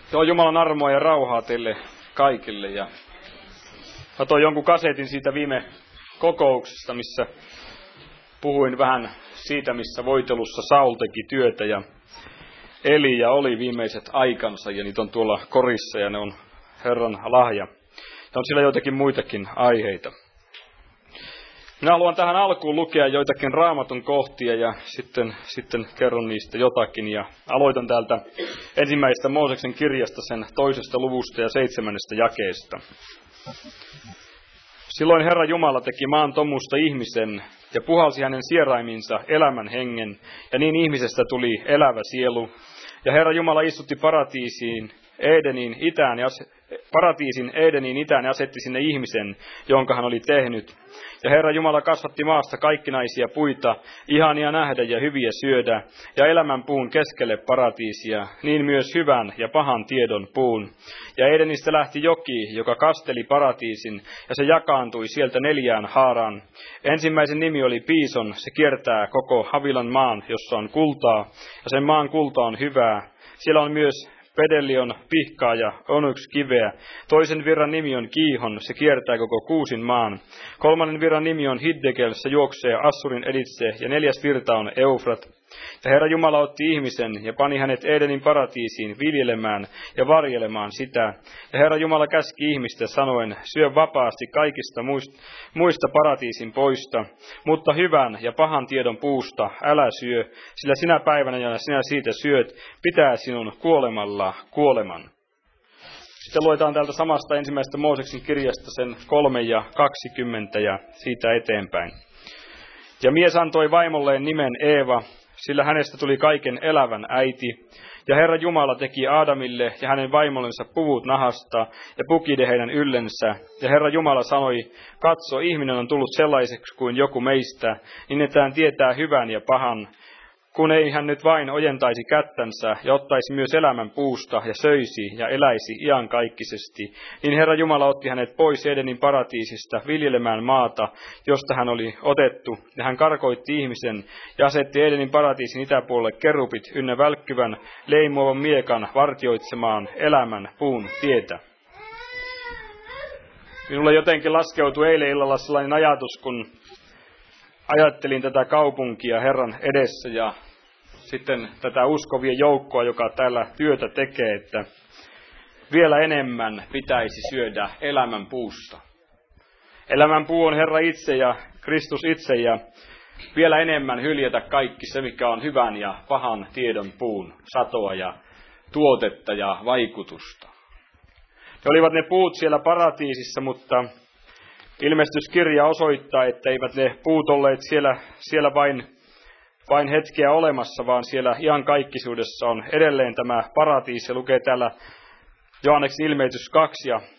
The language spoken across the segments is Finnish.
Joo, Jumalan armoa ja rauhaa teille kaikille. Ja katsoin jonkun kasetin siitä viime kokouksesta, missä puhuin vähän siitä, missä voitelussa Saul teki työtä ja eli ja oli viimeiset aikansa. Ja niitä on tuolla korissa ja ne on Herran lahja. Ja on siellä joitakin muitakin aiheita. Minä haluan tähän alkuun lukea joitakin Raamatun kohtia ja sitten kerron niistä jotakin. Ja aloitan täältä ensimmäisestä Mooseksen kirjasta sen 2. luvusta ja 7. jakeesta. Silloin Herra Jumala teki maan tomusta ihmisen ja puhalsi hänen sieraiminsa elämän hengen, ja niin ihmisestä tuli elävä sielu. Ja Herra Jumala istutti paratiisiin Edeniin itään ja asetti sinne ihmisen, jonka hän oli tehnyt. Ja Herra Jumala kasvatti maasta kaikkinaisia puita, ihania nähdä ja hyviä syödä, ja elämän puun keskelle paratiisia, niin myös hyvän ja pahan tiedon puun. Ja Edenistä lähti joki, joka kasteli paratiisin, ja se jakaantui sieltä 4 haaraan. Ensimmäisen nimi oli Piison, se kiertää koko Havilan maan, jossa on kultaa, ja sen maan kulta on hyvää. Siellä on myös Pedelion pihkaa ja onyx-kiveä. Toisen virran nimi on Kiihon, se kiertää koko Kuusin maan. 3. virran nimi on Hiddekel, se juoksee Assurin editse, ja 4. virta on Eufrat. Ja Herra Jumala otti ihmisen ja pani hänet Edenin paratiisiin viljelemään ja varjelemaan sitä. Ja Herra Jumala käski ihmistä sanoen, syö vapaasti kaikista muista paratiisin poista, mutta hyvän ja pahan tiedon puusta älä syö, sillä sinä päivänä ja sinä siitä syöt, pitää sinun kuolemalla kuoleman. Sitten luetaan täältä samasta ensimmäisestä Mooseksen kirjasta sen 3 ja 20 ja siitä eteenpäin. Ja mies antoi vaimolleen nimen Eeva, sillä hänestä tuli kaiken elävän äiti. Ja Herra Jumala teki Aadamille ja hänen vaimollensa puvut nahasta ja pukide heidän yllensä. Ja Herra Jumala sanoi, katso, ihminen on tullut sellaiseksi kuin joku meistä, niin että hän tietää hyvän ja pahan. Kun ei hän nyt vain ojentaisi kättänsä ja ottaisi myös elämän puusta ja söisi ja eläisi iankaikkisesti, niin Herra Jumala otti hänet pois Edenin paratiisista viljelemään maata, josta hän oli otettu, ja hän karkoitti ihmisen ja asetti Edenin paratiisin itäpuolelle kerupit ynnä välkkyvän leimuavan miekan vartioitsemaan elämän puun tietä. Minulle jotenkin laskeutui eilen illalla sellainen ajatus, kun ajattelin tätä kaupunkia Herran edessä ja sitten tätä uskovien joukkoa, joka täällä työtä tekee, että vielä enemmän pitäisi syödä elämän puusta. Elämän puu on Herra itse ja Kristus itse ja vielä enemmän hyljätä kaikki se, mikä on hyvän ja pahan tiedon puun satoa ja tuotetta ja vaikutusta. Ne olivat ne puut siellä paratiisissa, mutta ilmestyskirja osoittaa, että eivät ne puut olleet siellä vain hetkeä olemassa, vaan siellä iankaikkisuudessa on edelleen tämä paratiisi. Lukee täällä Johanneksen ilmeitys 2 ja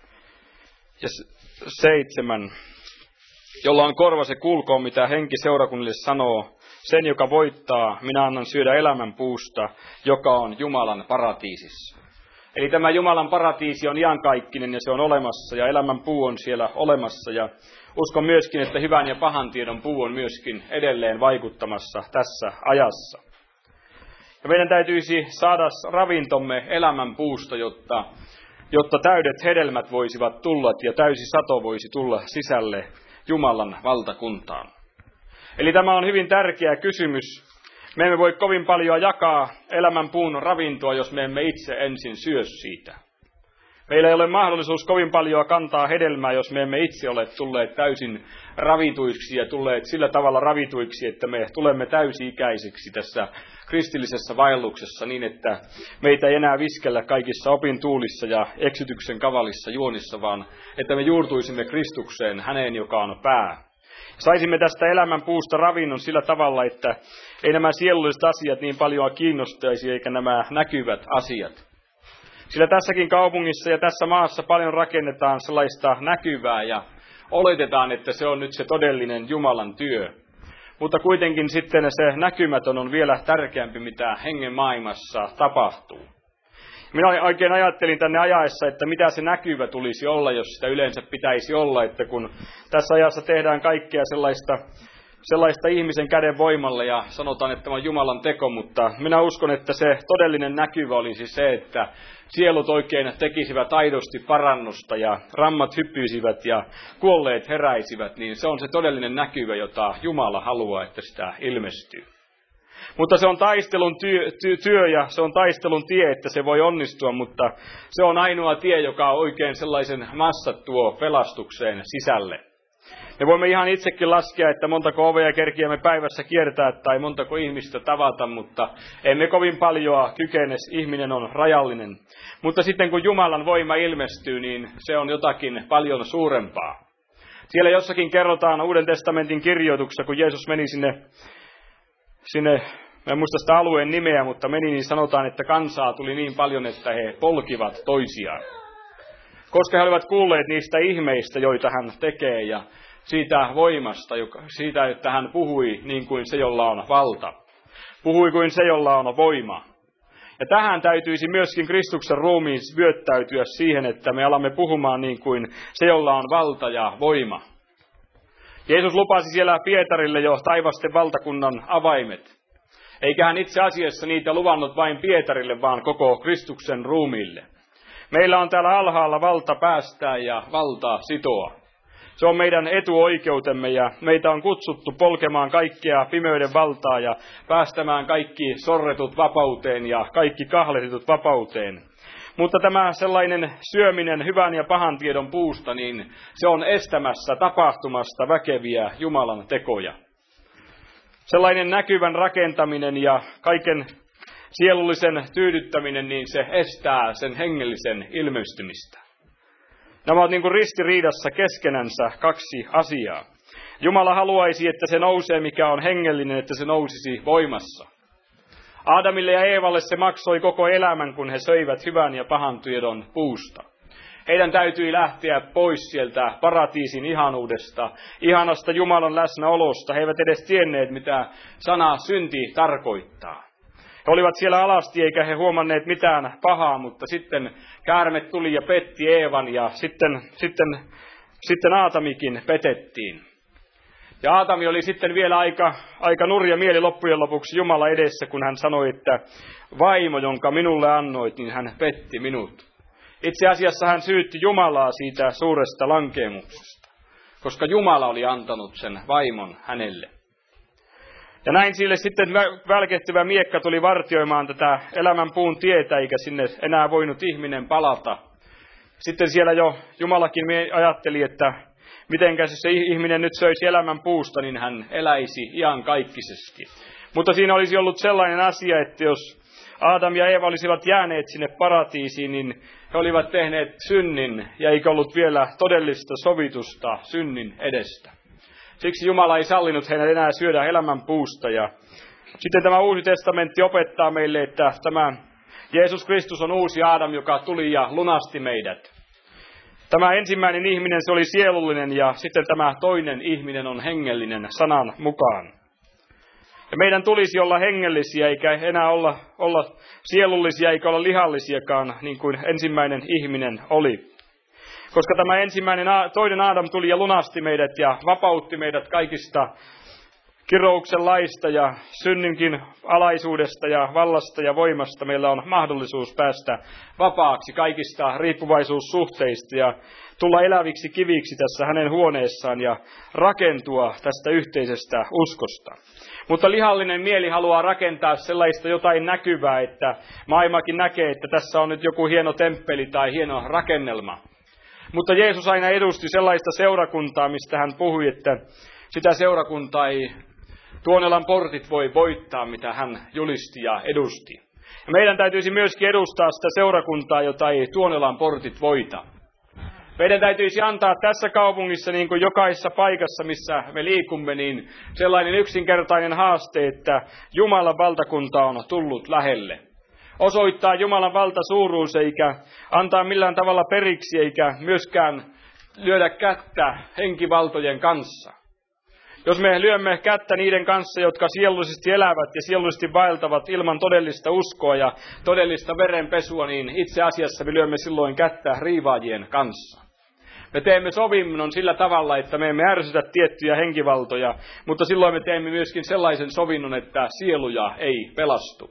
7, jolla on korva se kuulkoon, mitä henki seurakunnille sanoo. Sen, joka voittaa, minä annan syödä elämän puusta, joka on Jumalan paratiisissa. Eli tämä Jumalan paratiisi on iankaikkinen ja se on olemassa ja elämän puu on siellä olemassa. Ja uskon myöskin, että hyvän ja pahan tiedon puu on myöskin edelleen vaikuttamassa tässä ajassa. Ja meidän täytyisi saada ravintomme elämän puusta, jotta täydet hedelmät voisivat tulla ja täysi sato voisi tulla sisälle Jumalan valtakuntaan. Eli tämä on hyvin tärkeä kysymys. Me emme voi kovin paljon jakaa elämän puun ravintoa, jos me emme itse ensin syö siitä. Meillä ei ole mahdollisuus kovin paljon kantaa hedelmää, jos me emme itse ole tulleet täysin ravituiksi ja tulleet sillä tavalla ravituiksi, että me tulemme täysi-ikäisiksi tässä kristillisessä vaelluksessa niin, että meitä ei enää viskellä kaikissa opintuulissa ja eksytyksen kavalissa juonissa, vaan että me juurtuisimme Kristukseen, häneen, joka on pää. Saisimme tästä elämän puusta ravinnon sillä tavalla, että ei nämä sielulliset asiat niin paljon kiinnostaisi, eikä nämä näkyvät asiat. Sillä tässäkin kaupungissa ja tässä maassa paljon rakennetaan sellaista näkyvää ja oletetaan, että se on nyt se todellinen Jumalan työ. Mutta kuitenkin sitten se näkymätön on vielä tärkeämpi, mitä hengen maailmassa tapahtuu. Minä oikein ajattelin tänne ajaessa, että mitä se näkyvä tulisi olla, jos sitä yleensä pitäisi olla, että kun tässä ajassa tehdään kaikkea sellaista ihmisen käden voimalla ja sanotaan, että tämä on Jumalan teko, mutta minä uskon, että se todellinen näkyvä olisi se, että sielut oikein tekisivät aidosti parannusta ja rammat hyppyisivät ja kuolleet heräisivät, niin se on se todellinen näkyvä, jota Jumala haluaa, että sitä ilmestyy. Mutta se on taistelun työ ja se on taistelun tie, että se voi onnistua, mutta se on ainoa tie, joka oikein sellaisen massat tuo pelastukseen sisälle. Me voimme ihan itsekin laskea, että montako ovea kerkiämme päivässä kiertää tai montako ihmistä tavata, mutta emme kovin paljoa kykene, ihminen on rajallinen. Mutta sitten kun Jumalan voima ilmestyy, niin se on jotakin paljon suurempaa. Siellä jossakin kerrotaan Uuden testamentin kirjoituksessa, kun Jeesus meni sinne, en muista sitä alueen nimeä, mutta meni, niin sanotaan, että kansaa tuli niin paljon, että he polkivat toisiaan. Koska he olivat kuulleet niistä ihmeistä, joita hän tekee, ja siitä voimasta, siitä, että hän puhui niin kuin se, jolla on valta. Puhui kuin se, jolla on voima. Ja tähän täytyisi myöskin Kristuksen ruumiin vyöttäytyä siihen, että me alamme puhumaan niin kuin se, jolla on valta ja voima. Jeesus lupasi siellä Pietarille jo taivasten valtakunnan avaimet. Eikä hän itse asiassa niitä luvannut vain Pietarille, vaan koko Kristuksen ruumiille. Meillä on täällä alhaalla valta päästää ja valta sitoa. Se on meidän etuoikeutemme ja meitä on kutsuttu polkemaan kaikkea pimeyden valtaa ja päästämään kaikki sorretut vapauteen ja kaikki kahlehditut vapauteen. Mutta tämä sellainen syöminen hyvän ja pahan tiedon puusta, niin se on estämässä tapahtumasta väkeviä Jumalan tekoja. Sellainen näkyvän rakentaminen ja kaiken sielullisen tyydyttäminen, niin se estää sen hengellisen ilmestymistä. Nämä ovat niin kuin ristiriidassa keskenänsä kaksi asiaa. Jumala haluaisi, että se nousee, mikä on hengellinen, että se nousisi voimassa. Aadamille ja Eevalle se maksoi koko elämän, kun he söivät hyvän ja pahan tiedon puusta. Heidän täytyi lähteä pois sieltä paratiisin ihanuudesta, ihanasta Jumalan läsnäolosta. He eivät edes tienneet, mitä sana synti tarkoittaa. He olivat siellä alasti eikä he huomanneet mitään pahaa, mutta sitten käärme tuli ja petti Eevan ja sitten Aatamikin petettiin. Ja Aatami oli sitten vielä aika nurja mieli loppujen lopuksi Jumala edessä, kun hän sanoi, että vaimo, jonka minulle annoit, niin hän petti minut. Itse asiassa hän syytti Jumalaa siitä suuresta lankeemuksesta, koska Jumala oli antanut sen vaimon hänelle. Ja näin sille sitten välkehtyvä miekka tuli vartioimaan tätä elämän puun tietä, eikä sinne enää voinut ihminen palata. Sitten siellä jo Jumalakin ajatteli, että mitenkäs se ihminen nyt söisi elämän puusta, niin hän eläisi iankaikkisesti. Mutta siinä olisi ollut sellainen asia, että jos Aadam ja Eeva olisivat jääneet sinne paratiisiin, niin he olivat tehneet synnin ja eikä ollut vielä todellista sovitusta synnin edestä. Siksi Jumala ei sallinut heidän enää syödä elämän puusta. Ja sitten tämä Uusi testamentti opettaa meille, että tämä Jeesus Kristus on uusi Aadam, joka tuli ja lunasti meidät. Tämä ensimmäinen ihminen, se oli sielullinen ja sitten tämä toinen ihminen on hengellinen sanan mukaan. Ja meidän tulisi olla hengellisiä eikä enää olla sielullisia eikä olla lihallisiakaan niin kuin ensimmäinen ihminen oli. Koska tämä toinen Aadam tuli ja lunasti meidät ja vapautti meidät kaikista kirouksen laista ja synninkin alaisuudesta ja vallasta ja voimasta. Meillä on mahdollisuus päästä vapaaksi kaikista riippuvaisuussuhteista ja tulla eläviksi kiviksi tässä hänen huoneessaan ja rakentua tästä yhteisestä uskosta. Mutta lihallinen mieli haluaa rakentaa sellaista jotain näkyvää, että maailmakin näkee, että tässä on nyt joku hieno temppeli tai hieno rakennelma. Mutta Jeesus aina edusti sellaista seurakuntaa, mistä hän puhui, että sitä seurakuntaa ei Tuonelan portit voi voittaa, mitä hän julisti ja edusti. Ja meidän täytyisi myöskin edustaa sitä seurakuntaa, jota ei Tuonelan portit voita. Meidän täytyisi antaa tässä kaupungissa, niin kuin jokaisessa paikassa, missä me liikumme, niin sellainen yksinkertainen haaste, että Jumalan valtakunta on tullut lähelle. Osoittaa Jumalan valtasuuruus eikä antaa millään tavalla periksi eikä myöskään lyödä kättä henkivaltojen kanssa. Jos me lyömme kättä niiden kanssa, jotka sielullisesti elävät ja sielullisesti vaeltavat ilman todellista uskoa ja todellista verenpesua, niin itse asiassa me lyömme silloin kättä riivaajien kanssa. Me teemme sovinnon sillä tavalla, että me emme ärsytä tiettyjä henkivaltoja, mutta silloin me teemme myöskin sellaisen sovinnon, että sieluja ei pelastu.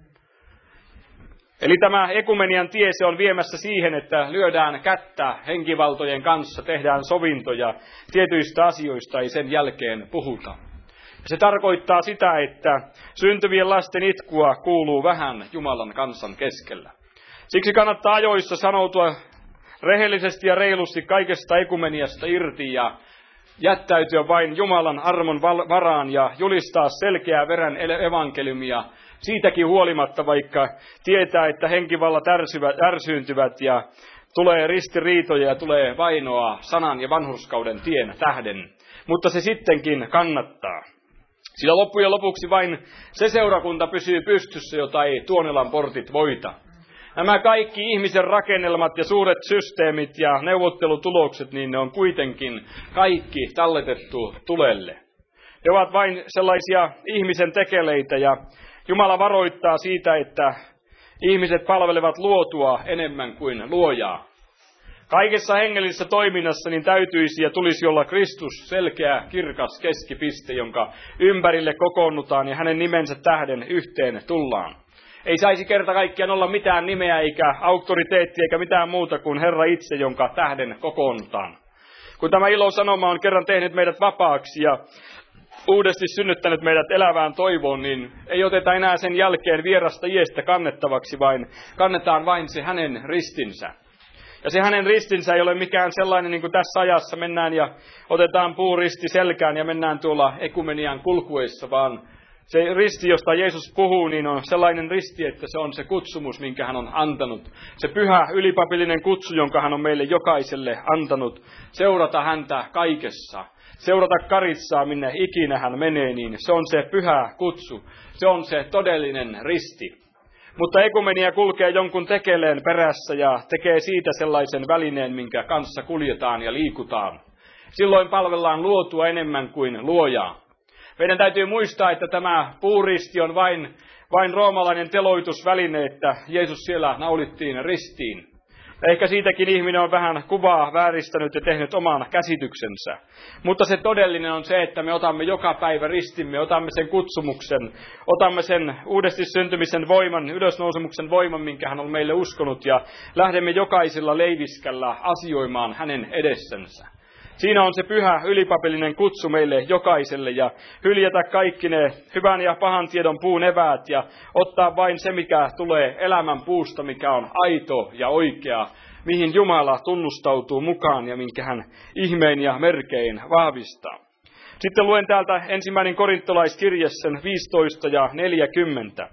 Eli tämä ekumenian tie, se on viemässä siihen, että lyödään kättä henkivaltojen kanssa, tehdään sovintoja, tietyistä asioista ei sen jälkeen puhuta. Se tarkoittaa sitä, että syntyvien lasten itkua kuuluu vähän Jumalan kansan keskellä. Siksi kannattaa ajoissa sanoutua rehellisesti ja reilusti kaikesta ekumeniasta irti ja jättäytyä vain Jumalan armon varaan ja julistaa selkeää veren evankeliumia siitäkin huolimatta, vaikka tietää, että henkivallat ärsyyntyvät ja tulee ristiriitoja ja tulee vainoa sanan ja vanhurskauden tien tähden. Mutta se sittenkin kannattaa. Sillä loppujen lopuksi vain se seurakunta pysyy pystyssä, jota ei Tuonelan portit voita. Nämä kaikki ihmisen rakennelmat ja suuret systeemit ja neuvottelutulokset, niin ne on kuitenkin kaikki talletettu tulelle. Ne ovat vain sellaisia ihmisen tekeleitä ja Jumala varoittaa siitä, että ihmiset palvelevat luotua enemmän kuin luojaa. Kaikessa hengellisessä toiminnassa niin täytyisi ja tulisi olla Kristus, selkeä, kirkas keskipiste, jonka ympärille kokoonnutaan ja hänen nimensä tähden yhteen tullaan. Ei saisi kerta kaikkiaan olla mitään nimeä eikä auktoriteettia eikä mitään muuta kuin Herra itse, jonka tähden kokoonnutaan. Kun tämä ilosanoma on kerran tehnyt meidät vapaaksi ja uudesti synnyttänyt meidät elävään toivoon, niin ei oteta enää sen jälkeen vierasta iestä kannettavaksi, vaan kannetaan vain se hänen ristinsä. Ja se hänen ristinsä ei ole mikään sellainen, niin kuin tässä ajassa mennään ja otetaan puuristi selkään ja mennään tuolla ekumenian kulkuessa, vaan se risti, josta Jeesus puhuu, niin on sellainen risti, että se on se kutsumus, minkä hän on antanut. Se pyhä ylipapillinen kutsu, jonka hän on meille jokaiselle antanut. Seurata häntä kaikessa. Seurata Karitsaa, minne ikinä hän menee, niin se on se pyhä kutsu. Se on se todellinen risti. Mutta ekumenia kulkee jonkun tekeleen perässä ja tekee siitä sellaisen välineen, minkä kanssa kuljetaan ja liikutaan. Silloin palvellaan luotua enemmän kuin luojaa. Meidän täytyy muistaa, että tämä puuristi on vain roomalainen teloitusväline, että Jeesus siellä naulittiin ristiin. Ehkä siitäkin ihminen on vähän kuvaa vääristänyt ja tehnyt oman käsityksensä. Mutta se todellinen on se, että me otamme joka päivä ristimme, otamme sen kutsumuksen, otamme sen uudesti syntymisen voiman, ylösnousemuksen voiman, minkä hän on meille uskonut, ja lähdemme jokaisella leiviskällä asioimaan hänen edessänsä. Siinä on se pyhä ylipapillinen kutsu meille jokaiselle ja hyljätä kaikki ne hyvän ja pahan tiedon puun eväät ja ottaa vain se, mikä tulee elämän puusta, mikä on aito ja oikea, mihin Jumala tunnustautuu mukaan ja minkä hän ihmein ja merkein vahvistaa. Sitten luen täältä 1. korintolaiskirje sen 15 ja 40.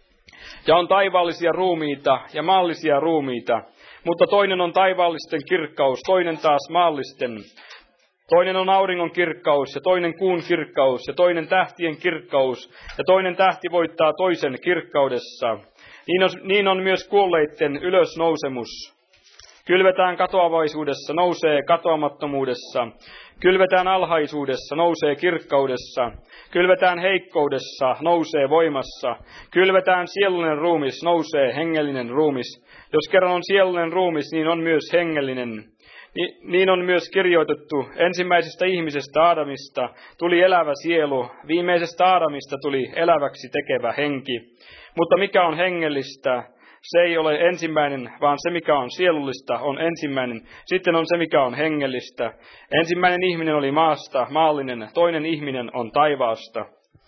Ja on taivaallisia ruumiita ja maallisia ruumiita, mutta toinen on taivaallisten kirkkaus, toinen taas maallisten. Toinen on auringon kirkkaus ja toinen kuun kirkkaus ja toinen tähtien kirkkaus ja toinen tähti voittaa toisen kirkkaudessa. Niin on myös kuolleitten ylösnousemus. Kylvetään katoavaisuudessa, nousee katoamattomuudessa. Kylvetään alhaisuudessa, nousee kirkkaudessa. Kylvetään heikkoudessa, nousee voimassa. Kylvetään sielullinen ruumis, nousee hengellinen ruumis. Jos kerran on sielullinen ruumis, niin on myös hengellinen. Niin on myös kirjoitettu, ensimmäisestä ihmisestä Aadamista tuli elävä sielu, viimeisestä Aadamista tuli eläväksi tekevä henki. Mutta mikä on hengellistä, se ei ole ensimmäinen, vaan se mikä on sielullista on ensimmäinen. Sitten on se mikä on hengellistä. Ensimmäinen ihminen oli maasta, maallinen, toinen ihminen on taivaasta.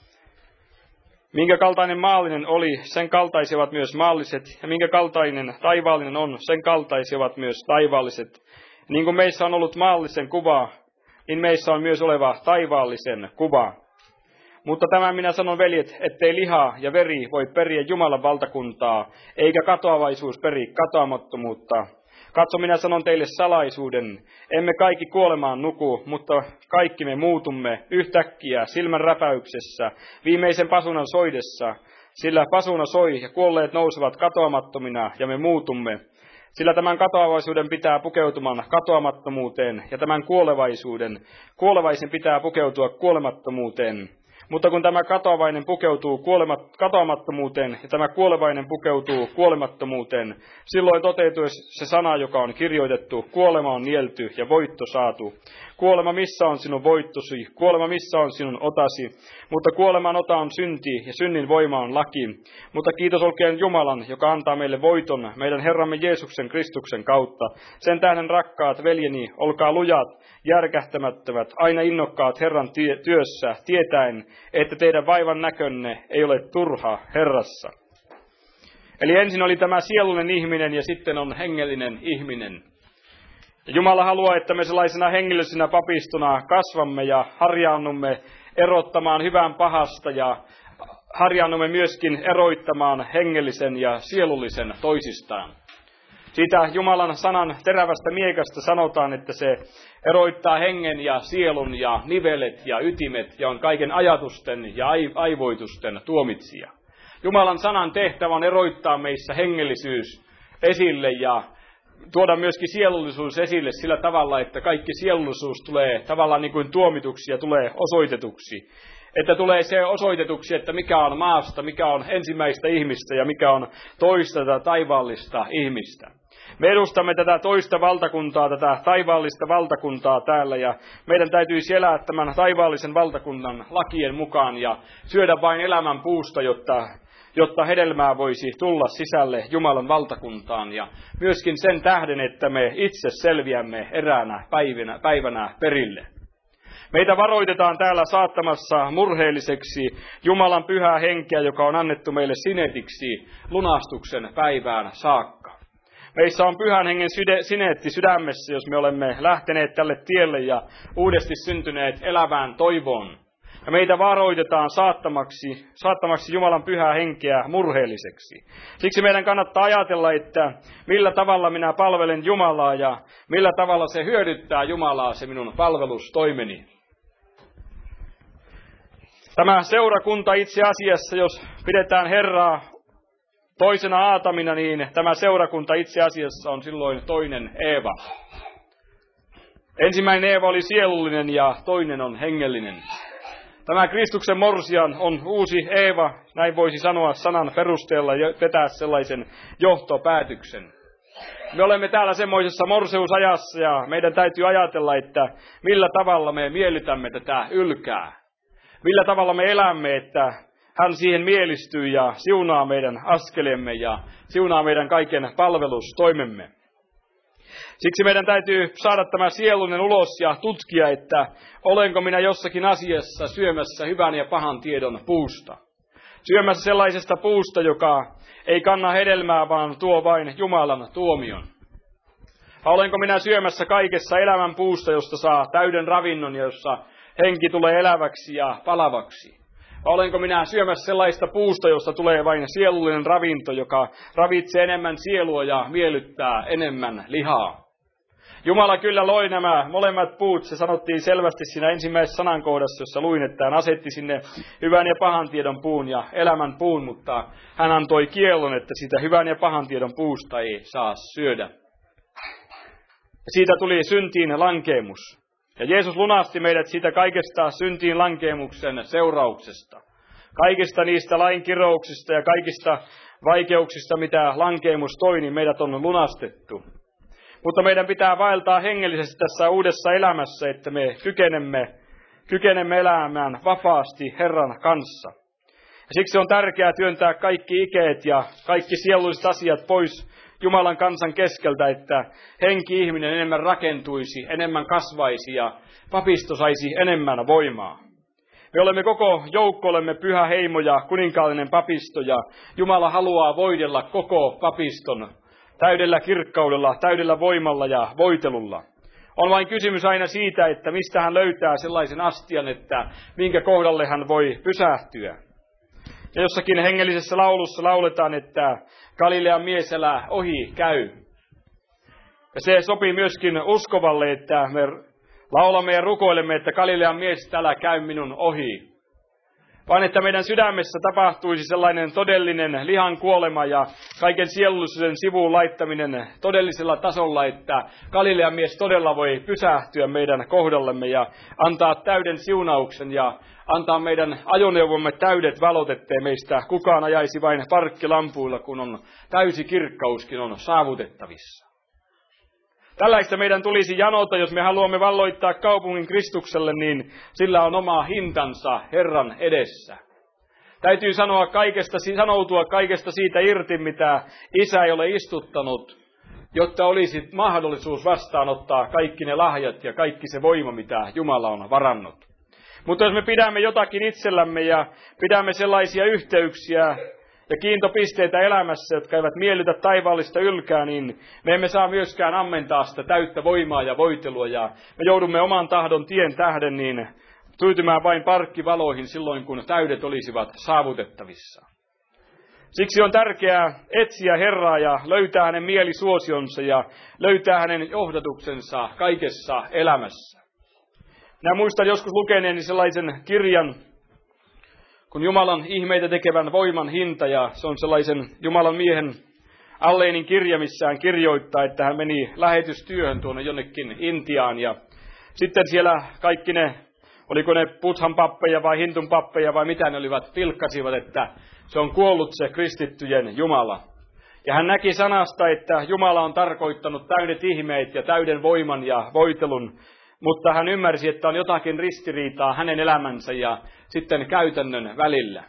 Minkä kaltainen maallinen oli, sen kaltaisivat myös maalliset, ja minkä kaltainen taivaallinen on, sen kaltaisivat myös taivaalliset. Niin kuin meissä on ollut maallisen kuva, niin meissä on myös oleva taivaallisen kuva. Mutta tämän minä sanon, veljet, ettei liha ja veri voi periä Jumalan valtakuntaa, eikä katoavaisuus peri katoamattomuutta. Katso, minä sanon teille salaisuuden. Emme kaikki kuolemaan nuku, mutta kaikki me muutumme yhtäkkiä silmän räpäyksessä, viimeisen pasunan soidessa. Sillä pasuna soi ja kuolleet nousevat katoamattomina ja me muutumme. Sillä tämän katoavaisuuden pitää pukeutumaan katoamattomuuteen ja tämän kuolevaisen pitää pukeutua kuolemattomuuteen. Mutta kun tämä katoavainen pukeutuu katoamattomuuteen ja tämä kuolevainen pukeutuu kuolemattomuuteen, silloin toteutuu se sana, joka on kirjoitettu: kuolema on nielty ja voitto saatu. Kuolema, missä on sinun voittosi? Kuolema, missä on sinun otasi? Mutta kuoleman ota on synti ja synnin voima on laki. Mutta kiitos olkoon Jumalan, joka antaa meille voiton meidän Herramme Jeesuksen Kristuksen kautta. Sen tähden, rakkaat veljeni, olkaa lujat, järkähtämättömät, aina innokkaat Herran työssä, tietäen, että teidän vaivan näkönne ei ole turha Herrassa. Eli ensin oli tämä sielullinen ihminen ja sitten on hengellinen ihminen. Ja Jumala haluaa, että me sellaisena hengellisenä papistona kasvamme ja harjaannumme erottamaan hyvän pahasta ja harjaannumme myöskin eroittamaan hengellisen ja sielullisen toisistaan. Siitä Jumalan sanan terävästä miekasta sanotaan, että se eroittaa hengen ja sielun ja nivelet ja ytimet ja on kaiken ajatusten ja aivoitusten tuomitsija. Jumalan sanan tehtävä on eroittaa meissä hengellisyys esille ja tuoda myöskin sielullisuus esille sillä tavalla, että kaikki sielullisuus tulee tavallaan niin kuin tuomituksi ja tulee osoitetuksi. Että tulee se osoitetuksi, että mikä on maasta, mikä on ensimmäistä ihmistä ja mikä on toista tätä taivaallista ihmistä. Me edustamme tätä toista valtakuntaa, tätä taivaallista valtakuntaa täällä ja meidän täytyisi elää tämän taivaallisen valtakunnan lakien mukaan ja syödä vain elämän puusta, jotta hedelmää voisi tulla sisälle Jumalan valtakuntaan ja myöskin sen tähden, että me itse selviämme eräänä päivänä perille. Meitä varoitetaan täällä saattamassa murheelliseksi Jumalan pyhää henkeä, joka on annettu meille sinetiksi lunastuksen päivään saakka. Meissä on pyhän hengen sineetti sydämessä, jos me olemme lähteneet tälle tielle ja uudesti syntyneet elävään toivoon. Ja meitä varoitetaan saattamaksi Jumalan pyhää henkeä murheelliseksi. Siksi meidän kannattaa ajatella, että millä tavalla minä palvelen Jumalaa ja millä tavalla se hyödyttää Jumalaa se minun palvelustoimeni. Tämä seurakunta itse asiassa, jos pidetään Herraa toisena Aatamina, niin tämä seurakunta itse asiassa on silloin toinen Eeva. Ensimmäinen Eeva oli sielullinen ja toinen on hengellinen. Tämä Kristuksen morsian on uusi Eeva, näin voisi sanoa sanan perusteella ja vetää sellaisen johtopäätöksen. Me olemme täällä semmoisessa morseusajassa ja meidän täytyy ajatella, että millä tavalla me miellytämme tätä ylkää. Millä tavalla me elämme, että hän siihen mielistyy ja siunaa meidän askelemme ja siunaa meidän kaiken palvelustoimemme. Siksi meidän täytyy saada tämä sielunen ulos ja tutkia, että olenko minä jossakin asiassa syömässä hyvän ja pahan tiedon puusta. Syömässä sellaisesta puusta, joka ei kanna hedelmää, vaan tuo vain Jumalan tuomion. Olenko minä syömässä kaikessa elämän puusta, josta saa täyden ravinnon ja jossa henki tulee eläväksi ja palavaksi? Olenko minä syömässä sellaista puusta, josta tulee vain sielullinen ravinto, joka ravitsee enemmän sielua ja miellyttää enemmän lihaa? Jumala kyllä loi nämä molemmat puut, se sanottiin selvästi siinä ensimmäisessä sanankohdassa, jossa luin, että hän asetti sinne hyvän ja pahan tiedon puun ja elämän puun, mutta hän antoi kiellon, että siitä hyvän ja pahan tiedon puusta ei saa syödä. Ja siitä tuli syntiin lankeemus. Ja Jeesus lunasti meidät siitä kaikesta syntiin lankeemuksen seurauksesta. Kaikista niistä lainkirouksista ja kaikista vaikeuksista, mitä lankeemus toi, niin meidät on lunastettu. Mutta meidän pitää vaeltaa hengellisesti tässä uudessa elämässä, että me kykenemme elämään vapaasti Herran kanssa. Ja siksi on tärkeää työntää kaikki ikeet ja kaikki sielulliset asiat pois Jumalan kansan keskeltä, että henki-ihminen enemmän rakentuisi, enemmän kasvaisi ja papisto saisi enemmän voimaa. Me olemme koko joukko, olemme pyhä heimo ja kuninkaallinen papisto ja Jumala haluaa voidella koko papiston täydellä kirkkaudella, täydellä voimalla ja voitelulla. On vain kysymys aina siitä, että mistä hän löytää sellaisen astian, että minkä kohdalle hän voi pysähtyä. Ja jossakin hengellisessä laulussa lauletaan, että Galilean mies älä ohi käy. Ja se sopii myöskin uskovalle, että me laulamme ja rukoilemme, että Galilean mies älä käy minun ohi. vaan että meidän sydämessä tapahtuisi sellainen todellinen lihan kuolema ja kaiken sielullisen sivuun laittaminen todellisella tasolla, että Galilean mies todella voi pysähtyä meidän kohdallemme ja antaa täyden siunauksen ja antaa meidän ajoneuvomme täydet valot, ettei meistä kukaan ajaisi vain parkkilampuilla, kun on täysi kirkkauskin on saavutettavissa. Tällaista meidän tulisi janota, jos me haluamme valloittaa kaupungin Kristukselle, niin sillä on oma hintansa Herran edessä. Täytyy sanoutua kaikesta siitä irti, mitä Isä ei ole istuttanut, jotta olisi mahdollisuus vastaanottaa kaikki ne lahjat ja kaikki se voima, mitä Jumala on varannut. Mutta jos me pidämme jotakin itsellämme ja pidämme sellaisia yhteyksiä ja kiintopisteitä elämässä, jotka eivät miellytä taivaallista ylkää, niin me emme saa myöskään ammentaa sitä täyttä voimaa ja voitelua. Ja me joudumme oman tahdon tien tähden niin tyytymään vain parkkivaloihin silloin, kun täydet olisivat saavutettavissa. Siksi on tärkeää etsiä Herraa ja löytää hänen mielisuosionsa ja löytää hänen johdatuksensa kaikessa elämässä. Minä muistan joskus lukeneeni sellaisen kirjan, kun Jumalan ihmeitä tekevän voiman hinta, ja se on sellaisen Jumalan miehen Alleinin kirja, missä hän kirjoittaa, että hän meni lähetystyöhön tuonne jonnekin Intiaan, ja sitten siellä kaikki ne, oliko ne Buddhan pappeja vai Hintun pappeja vai mitä ne olivat, pilkkasivat, että se on kuollut se kristittyjen Jumala. Ja hän näki sanasta, että Jumala on tarkoittanut täydet ihmeet ja täyden voiman ja voitelun, mutta hän ymmärsi, että on jotakin ristiriitaa hänen elämänsä ja sitten käytännön välillä,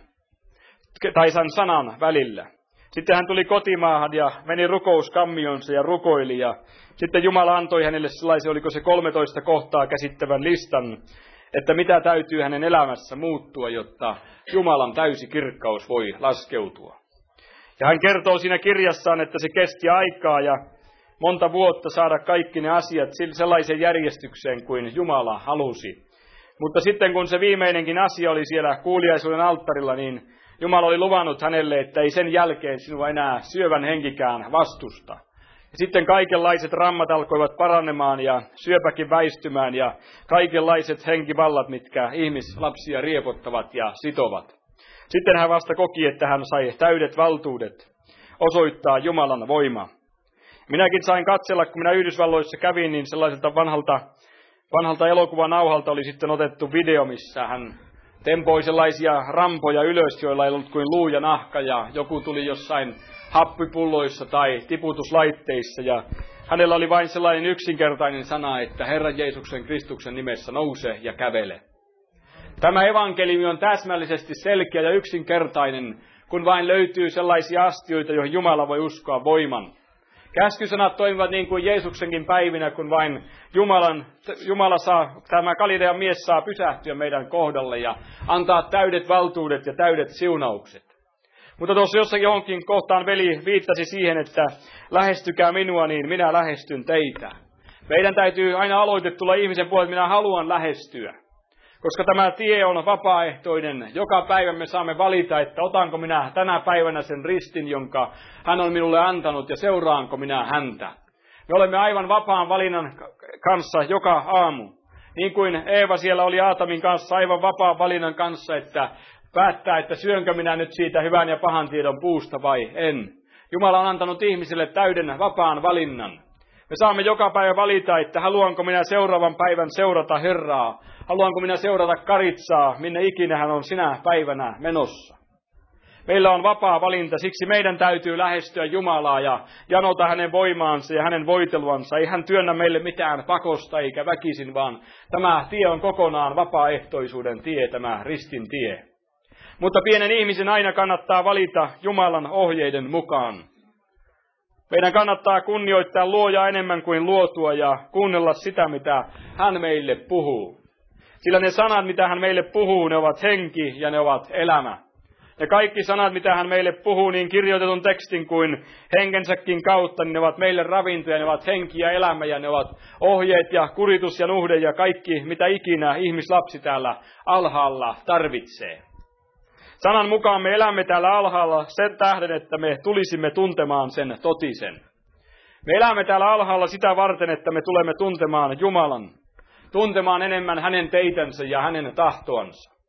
tai sen sanan välillä. Sitten hän tuli kotimaahan ja meni rukouskammionsa ja rukoili, ja sitten Jumala antoi hänelle sellaisen, oliko se 13 kohtaa käsittävän listan, että mitä täytyy hänen elämässä muuttua, jotta Jumalan täysi kirkkaus voi laskeutua. Ja hän kertoo siinä kirjassaan, että se kesti aikaa ja monta vuotta saada kaikki ne asiat sellaiseen järjestykseen kuin Jumala halusi. Mutta sitten kun se viimeinenkin asia oli siellä kuuliaisuuden alttarilla, niin Jumala oli luvannut hänelle, että ei sen jälkeen sinua enää syövän henkikään vastusta. Ja sitten kaikenlaiset rammat alkoivat paranemaan ja syöpäkin väistymään ja kaikenlaiset henkivallat, mitkä ihmislapsia riepottavat ja sitovat. Sitten hän vasta koki, että hän sai täydet valtuudet osoittaa Jumalan voimaa. Minäkin sain katsella, kun minä Yhdysvalloissa kävin, niin sellaiselta vanhalta elokuvanauhalta oli sitten otettu video, missä hän tempoi sellaisia rampoja ylös, joilla ei ollut kuin luu ja nahka, ja joku tuli jossain happipulloissa tai tiputuslaitteissa, ja hänellä oli vain sellainen yksinkertainen sana, että Herran Jeesuksen Kristuksen nimessä nouse ja kävele. Tämä evankeliumi on täsmällisesti selkeä ja yksinkertainen, kun vain löytyy sellaisia astioita, joihin Jumala voi uskoa voiman. Käskysanat toimivat niin kuin Jeesuksenkin päivinä, kun vain tämä Galilean mies saa pysähtyä meidän kohdalle ja antaa täydet valtuudet ja täydet siunaukset. Mutta tuossa jossakin johonkin kohtaan veli viittasi siihen, että lähestykää minua, niin minä lähestyn teitä. Meidän täytyy aina aloite tulla ihmisen puolelle, että minä haluan lähestyä. Koska tämä tie on vapaaehtoinen. Joka päivä me saamme valita, että otanko minä tänä päivänä sen ristin, jonka hän on minulle antanut, ja seuraanko minä häntä. Me olemme aivan vapaan valinnan kanssa joka aamu. Niin kuin Eeva siellä oli Aatamin kanssa aivan vapaan valinnan kanssa, että päättää, että syönkö minä nyt siitä hyvän ja pahan tiedon puusta vai en. Jumala on antanut ihmisille täyden vapaan valinnan. Me saamme joka päivä valita, että haluanko minä seuraavan päivän seurata Herraa. Haluanko minä seurata Karitsaa, minne ikinä hän on sinä päivänä menossa. Meillä on vapaa valinta, siksi meidän täytyy lähestyä Jumalaa ja janota hänen voimaansa ja hänen voiteluansa. Ei hän työnnä meille mitään pakosta eikä väkisin, vaan tämä tie on kokonaan vapaaehtoisuuden tie, tämä ristin tie. Mutta pienen ihmisen aina kannattaa valita Jumalan ohjeiden mukaan. Meidän kannattaa kunnioittaa luojaa enemmän kuin luotua ja kuunnella sitä, mitä hän meille puhuu. Sillä ne sanat, mitä hän meille puhuu, ne ovat henki ja ne ovat elämä. Ja kaikki sanat, mitä hän meille puhuu, niin kirjoitetun tekstin kuin henkensäkin kautta, niin ne ovat meille ravintoja, ne ovat henki ja elämä ja ne ovat ohjeet ja kuritus ja nuhde ja kaikki, mitä ikinä ihmislapsi täällä alhaalla tarvitsee. Sanan mukaan me elämme täällä alhaalla sen tähden, että me tulisimme tuntemaan sen totisen. Me elämme täällä alhaalla sitä varten, että me tulemme tuntemaan Jumalan. Tuntemaan enemmän hänen teitänsä ja hänen tahtoansa.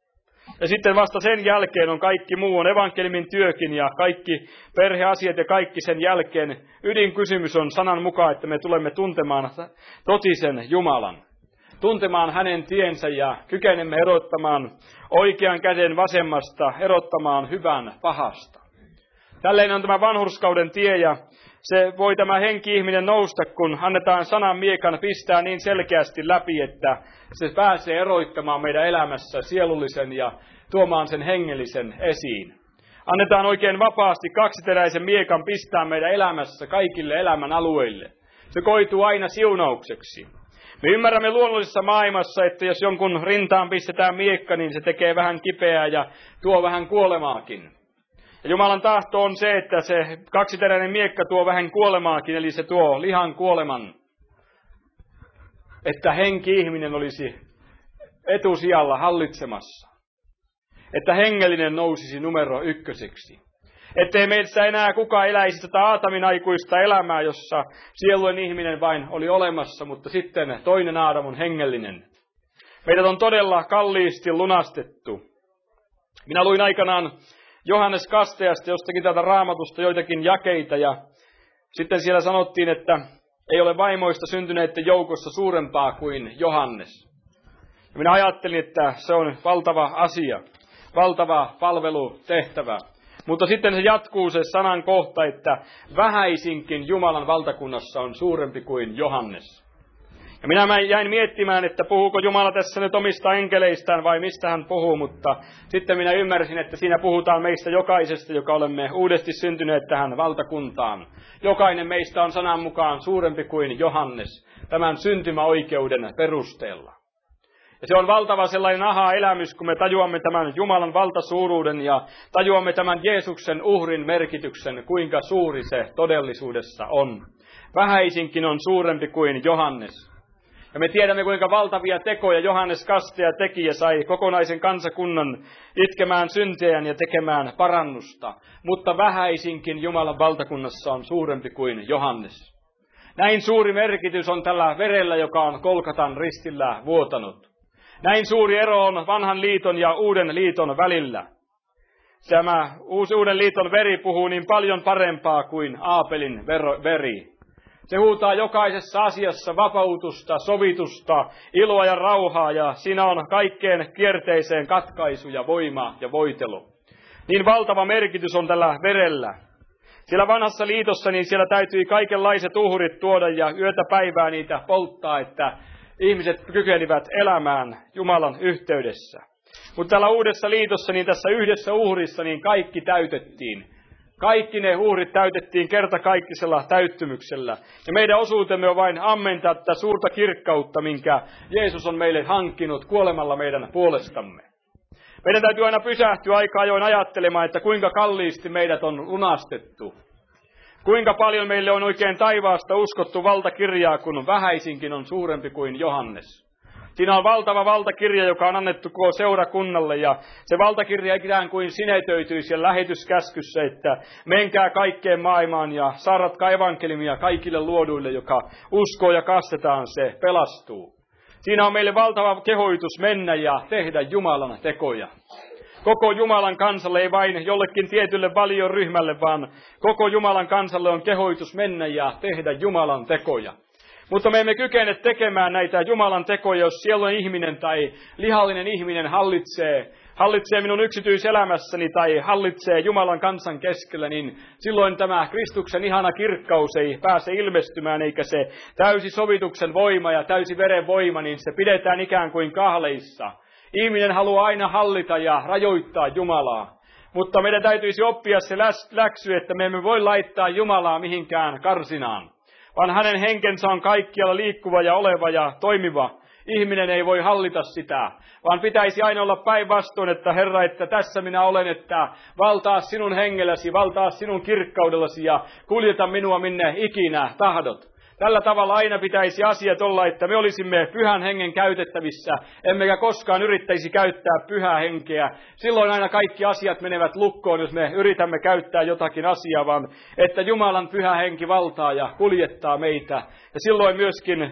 Ja sitten vasta sen jälkeen on kaikki muu, on evankeliumin työkin ja kaikki perheasiat ja kaikki sen jälkeen. Ydinkysymys on sanan mukaan, että me tulemme tuntemaan totisen Jumalan. Tuntemaan hänen tiensä ja kykenemme erottamaan oikean käden vasemmasta, erottamaan hyvän pahasta. Tälleen on tämä vanhurskauden tie ja se voi tämä henki-ihminen nousta, kun annetaan sanan miekan pistää niin selkeästi läpi, että se pääsee eroittamaan meidän elämässä sielullisen ja tuomaan sen hengellisen esiin. Annetaan oikein vapaasti kaksiteräisen miekan pistää meidän elämässä kaikille elämän alueille. Se koituu aina siunaukseksi. Me ymmärrämme luonnollisessa maailmassa, että jos jonkun rintaan pistetään miekka, niin se tekee vähän kipeää ja tuo vähän kuolemaakin. Ja Jumalan tahto on se, että se kaksiteräinen miekka tuo vähän kuolemaakin, eli se tuo lihan kuoleman. Että henki-ihminen olisi etusijalla hallitsemassa. Että hengellinen nousisi numero ykköseksi. Ettei meissä enää kukaan eläisi tätä Aatamin aikuista elämää, jossa sielujen ihminen vain oli olemassa, mutta sitten toinen Aadam on hengellinen. Meidät on todella kalliisti lunastettu. Minä luin aikanaan Johannes Kasteasta jostakin täältä Raamatusta joitakin jakeita ja sitten siellä sanottiin, että ei ole vaimoista syntyneiden joukossa suurempaa kuin Johannes. Ja minä ajattelin, että se on valtava asia, valtava palvelutehtävä. Mutta sitten se jatkuu se sanan kohta, että vähäisinkin Jumalan valtakunnassa on suurempi kuin Johannes. Ja minä jäin miettimään, että puhuuko Jumala tässä nyt omista enkeleistään vai mistä hän puhuu, mutta sitten minä ymmärsin, että siinä puhutaan meistä jokaisesta, joka olemme uudesti syntyneet tähän valtakuntaan. Jokainen meistä on sanan mukaan suurempi kuin Johannes tämän syntymäoikeuden perusteella. Ja se on valtava sellainen aha-elämys, kun me tajuamme tämän Jumalan valtasuuruuden ja tajuamme tämän Jeesuksen uhrin merkityksen, kuinka suuri se todellisuudessa on. Vähäisinkin on suurempi kuin Johannes. Ja me tiedämme, kuinka valtavia tekoja Johannes Kastaja teki ja sai kokonaisen kansakunnan itkemään syntejään ja tekemään parannusta. Mutta vähäisinkin Jumalan valtakunnassa on suurempi kuin Johannes. Näin suuri merkitys on tällä verellä, joka on Golgatan ristillä vuotanut. Näin suuri ero on vanhan liiton ja uuden liiton välillä. Tämä uuden liiton veri puhuu niin paljon parempaa kuin Aapelin veri. Se huutaa jokaisessa asiassa vapautusta, sovitusta, iloa ja rauhaa ja siinä on kaikkeen kierteiseen katkaisu ja voima ja voitelu. Niin valtava merkitys on tällä verellä. Siellä vanhassa liitossa niin siellä täytyi kaikenlaiset uhrit tuoda ja yötä päivää niitä polttaa, että ihmiset kykenivät elämään Jumalan yhteydessä. Mutta täällä uudessa liitossa, niin tässä yhdessä uhrissa, niin kaikki täytettiin. Kaikki ne uhrit täytettiin kertakaikkisella täyttymyksellä. Ja meidän osuutemme on vain ammentaa tätä suurta kirkkautta, minkä Jeesus on meille hankkinut kuolemalla meidän puolestamme. Meidän täytyy aina pysähtyä aika ajoin ajattelemaan, että kuinka kalliisti meidät on lunastettu. Kuinka paljon meille on oikein taivaasta uskottu valtakirjaa, kun vähäisinkin on suurempi kuin Johannes. Siinä on valtava valtakirja, joka on annettu koko seurakunnalle, ja se valtakirja ikään kuin sinetöityy siellä lähetyskäskyssä, että menkää kaikkeen maailmaan ja saarnatkaa evankeliumia kaikille luoduille, joka uskoo ja kastetaan, se pelastuu. Siinä on meille valtava kehoitus mennä ja tehdä Jumalan tekoja. Koko Jumalan kansalle, ei vain jollekin tietylle valioryhmälle, vaan koko Jumalan kansalle on kehoitus mennä ja tehdä Jumalan tekoja. Mutta me emme kykene tekemään näitä Jumalan tekoja, jos sielujen ihminen tai lihallinen ihminen hallitsee minun yksityiselämässäni tai hallitsee Jumalan kansan keskellä, niin silloin tämä Kristuksen ihana kirkkaus ei pääse ilmestymään, eikä se täysi sovituksen voima ja täysi veren voima, niin se pidetään ikään kuin kahleissa. Ihminen haluaa aina hallita ja rajoittaa Jumalaa, mutta meidän täytyisi oppia se läksy, että me emme voi laittaa Jumalaa mihinkään karsinaan, vaan hänen henkensä on kaikkialla liikkuva ja oleva ja toimiva. Ihminen ei voi hallita sitä, vaan pitäisi aina olla päinvastoin, että Herra, että tässä minä olen, että valtaa sinun hengelläsi, valtaa sinun kirkkaudellasi ja kuljeta minua minne ikinä tahdot. Tällä tavalla aina pitäisi asiat olla, että me olisimme pyhän hengen käytettävissä, emmekä koskaan yrittäisi käyttää pyhää henkeä. Silloin aina kaikki asiat menevät lukkoon, jos me yritämme käyttää jotakin asiaa, vaan että Jumalan pyhä henki valtaa ja kuljettaa meitä. Ja silloin myöskin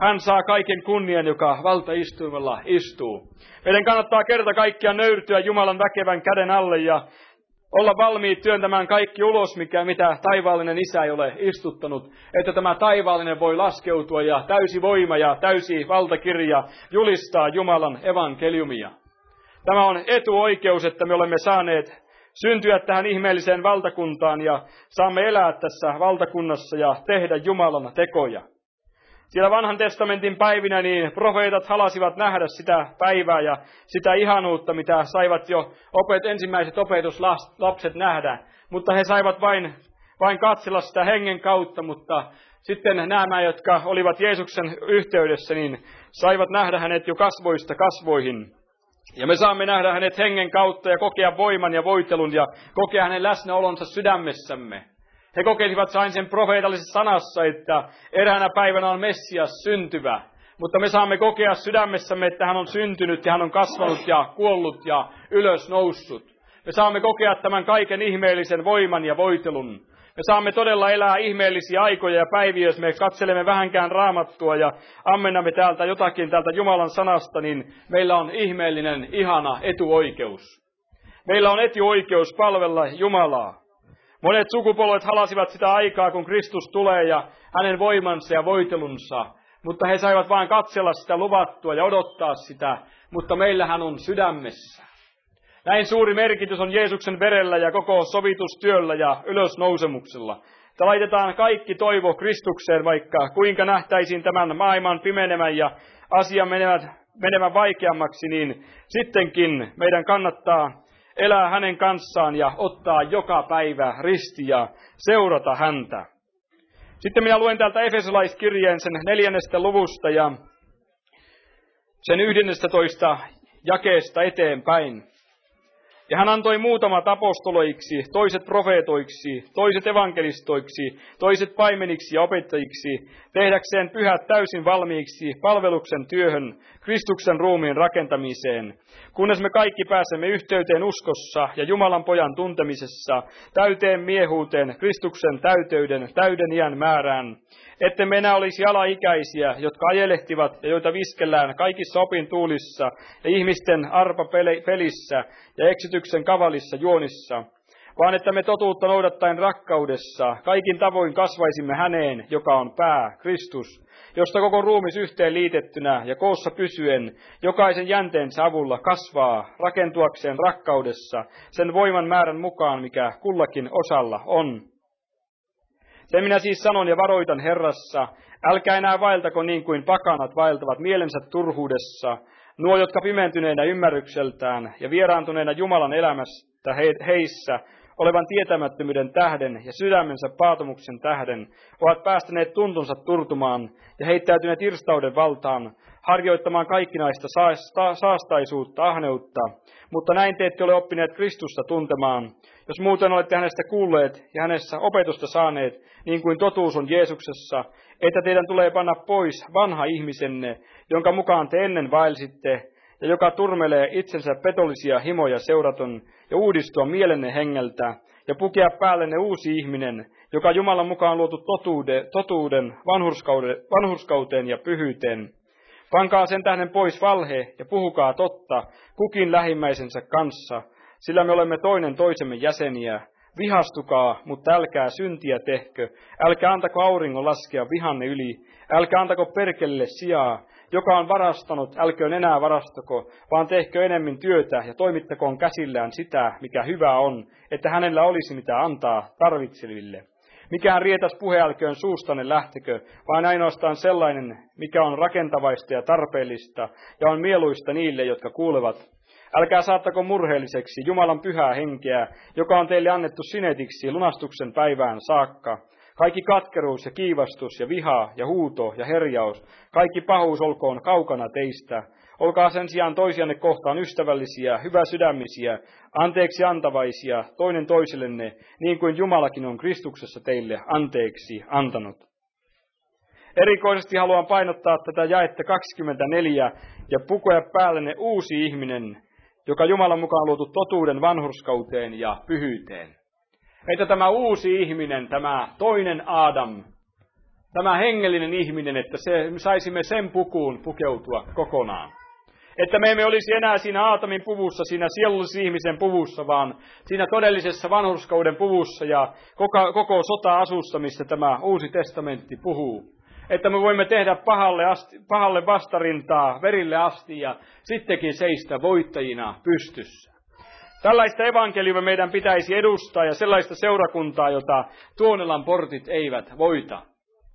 Hän saa kaiken kunnian, joka valtaistuimella istuu. Meidän kannattaa kerta kaikkiaan nöyrtyä Jumalan väkevän käden alle ja olla valmiit työntämään kaikki ulos, mitä taivaallinen Isä ei ole istuttanut. Että tämä taivaallinen voi laskeutua ja täysi voima ja täysi valtakirja julistaa Jumalan evankeliumia. Tämä on etuoikeus, että me olemme saaneet syntyä tähän ihmeelliseen valtakuntaan ja saamme elää tässä valtakunnassa ja tehdä Jumalan tekoja. Siellä vanhan testamentin päivinä niin profeetat halasivat nähdä sitä päivää ja sitä ihanuutta, mitä saivat jo ensimmäiset opetuslapset nähdä. Mutta he saivat vain katsella sitä hengen kautta, mutta sitten nämä, jotka olivat Jeesuksen yhteydessä, niin saivat nähdä hänet jo kasvoista kasvoihin. Ja me saamme nähdä hänet hengen kautta ja kokea voiman ja voitelun ja kokea hänen läsnäolonsa sydämessämme. He kokeilivat sain sen profeetallisessa sanassa, että eräänä päivänä on Messias syntyvä. Mutta me saamme kokea sydämessämme, että hän on syntynyt ja hän on kasvanut ja kuollut ja ylös noussut. Me saamme kokea tämän kaiken ihmeellisen voiman ja voitelun. Me saamme todella elää ihmeellisiä aikoja ja päiviä, jos me katselemme vähänkään Raamattua ja ammennamme täältä jotakin täältä Jumalan sanasta, niin meillä on ihmeellinen, ihana etuoikeus. Meillä on etuoikeus palvella Jumalaa. Monet sukupolvet halasivat sitä aikaa, kun Kristus tulee ja hänen voimansa ja voitelunsa. Mutta he saivat vain katsella sitä luvattua ja odottaa sitä, mutta meillähän on sydämessä. Näin suuri merkitys on Jeesuksen verellä ja koko sovitustyöllä ja ylösnousemuksella. Että laitetaan kaikki toivo Kristukseen, vaikka kuinka nähtäisiin tämän maailman pimenemän ja asian menemään vaikeammaksi, niin sittenkin meidän kannattaa elää hänen kanssaan ja ottaa joka päivä risti ja seurata häntä. Sitten minä luen täältä Efesolaiskirjeen sen 4. luvusta ja sen 11. jakeesta eteenpäin. Ja hän antoi muutamat apostoloiksi, toiset profeetoiksi, toiset evankelistoiksi, toiset paimeniksi ja opettajiksi, tehdäkseen pyhät täysin valmiiksi palveluksen työhön, Kristuksen ruumiin rakentamiseen, kunnes me kaikki pääsemme yhteyteen uskossa ja Jumalan pojan tuntemisessa, täyteen miehuuteen, Kristuksen täyden iän määrään, ette me enää olisi alaikäisiä, jotka ajelehtivat ja joita viskellään kaikissa opintuulissa ja ihmisten arpapelissä ja eksityksen kavalissa juonissa, vaan että me totuutta noudattaen rakkaudessa kaikin tavoin kasvaisimme häneen, joka on pää, Kristus, josta koko ruumis yhteen liitettynä ja koossa pysyen jokaisen jänteensä avulla kasvaa rakentuakseen rakkaudessa sen voiman määrän mukaan, mikä kullakin osalla on. Sen minä siis sanon ja varoitan Herrassa, älkää enää vaeltako niin kuin pakanat vaeltavat mielensä turhuudessa, nuo, jotka pimentyneinä ymmärrykseltään ja vieraantuneina Jumalan elämästä heissä olevan tietämättömyyden tähden ja sydämensä paatomuksen tähden ovat päästäneet tuntonsa turtumaan ja heittäytyneet irstauden valtaan, harjoittamaan kaikkinaista saastaisuutta, ahneutta, mutta näin te ette ole oppineet Kristusta tuntemaan. Jos muuten olette hänestä kuulleet ja hänessä opetusta saaneet, niin kuin totuus on Jeesuksessa, että teidän tulee panna pois vanha ihmisenne, jonka mukaan te ennen vaelsitte, ja joka turmelee itsensä petollisia himoja seuraton, ja uudistua mielenne hengeltä, ja pukea päällenne uusi ihminen, joka Jumalan mukaan luotu totuuden vanhurskauteen ja pyhyyteen. Pankaa sen tähden pois valhe ja puhukaa totta kukin lähimmäisensä kanssa, sillä me olemme toinen toisemme jäseniä. Vihastukaa, mutta älkää syntiä tehkö, älkää antako auringon laskea vihanne yli, älkää antako perkelille sijaa, joka on varastanut, älköön enää varastako, vaan tehkö enemmän työtä ja toimittakoon käsillään sitä, mikä hyvä on, että hänellä olisi mitä antaa tarvitseville. Mikään rietas puhe älköön suustanne lähtekö, vaan ainoastaan sellainen, mikä on rakentavaista ja tarpeellista ja on mieluista niille, jotka kuulevat. Älkää saattako murheelliseksi Jumalan pyhää henkeä, joka on teille annettu sinetiksi lunastuksen päivään saakka. Kaikki katkeruus ja kiivastus ja viha ja huuto ja herjaus, kaikki pahuus olkoon kaukana teistä. Olkaa sen sijaan toisianne kohtaan ystävällisiä, hyväsydämisiä, anteeksi antavaisia, toinen toisillenne, niin kuin Jumalakin on Kristuksessa teille anteeksi antanut. Erikoisesti haluan painottaa tätä jaetta 24 ja pukea päällenne uusi ihminen, joka Jumalan mukaan luotu totuuden vanhurskauteen ja pyhyyteen. Että tämä uusi ihminen, tämä toinen Aadam, tämä hengellinen ihminen, että me saisimme sen pukuun pukeutua kokonaan. Että me emme olisi enää siinä Aatamin puvussa, siinä sielullisen ihmisen puvussa, vaan siinä todellisessa vanhurskauden puvussa ja koko sota-asussa, missä tämä Uusi testamentti puhuu. Että me voimme tehdä pahalle vastarintaa verille asti ja sittenkin seistä voittajina pystyssä. Tällaista evankeliumia meidän pitäisi edustaa ja sellaista seurakuntaa, jota Tuonelan portit eivät voita.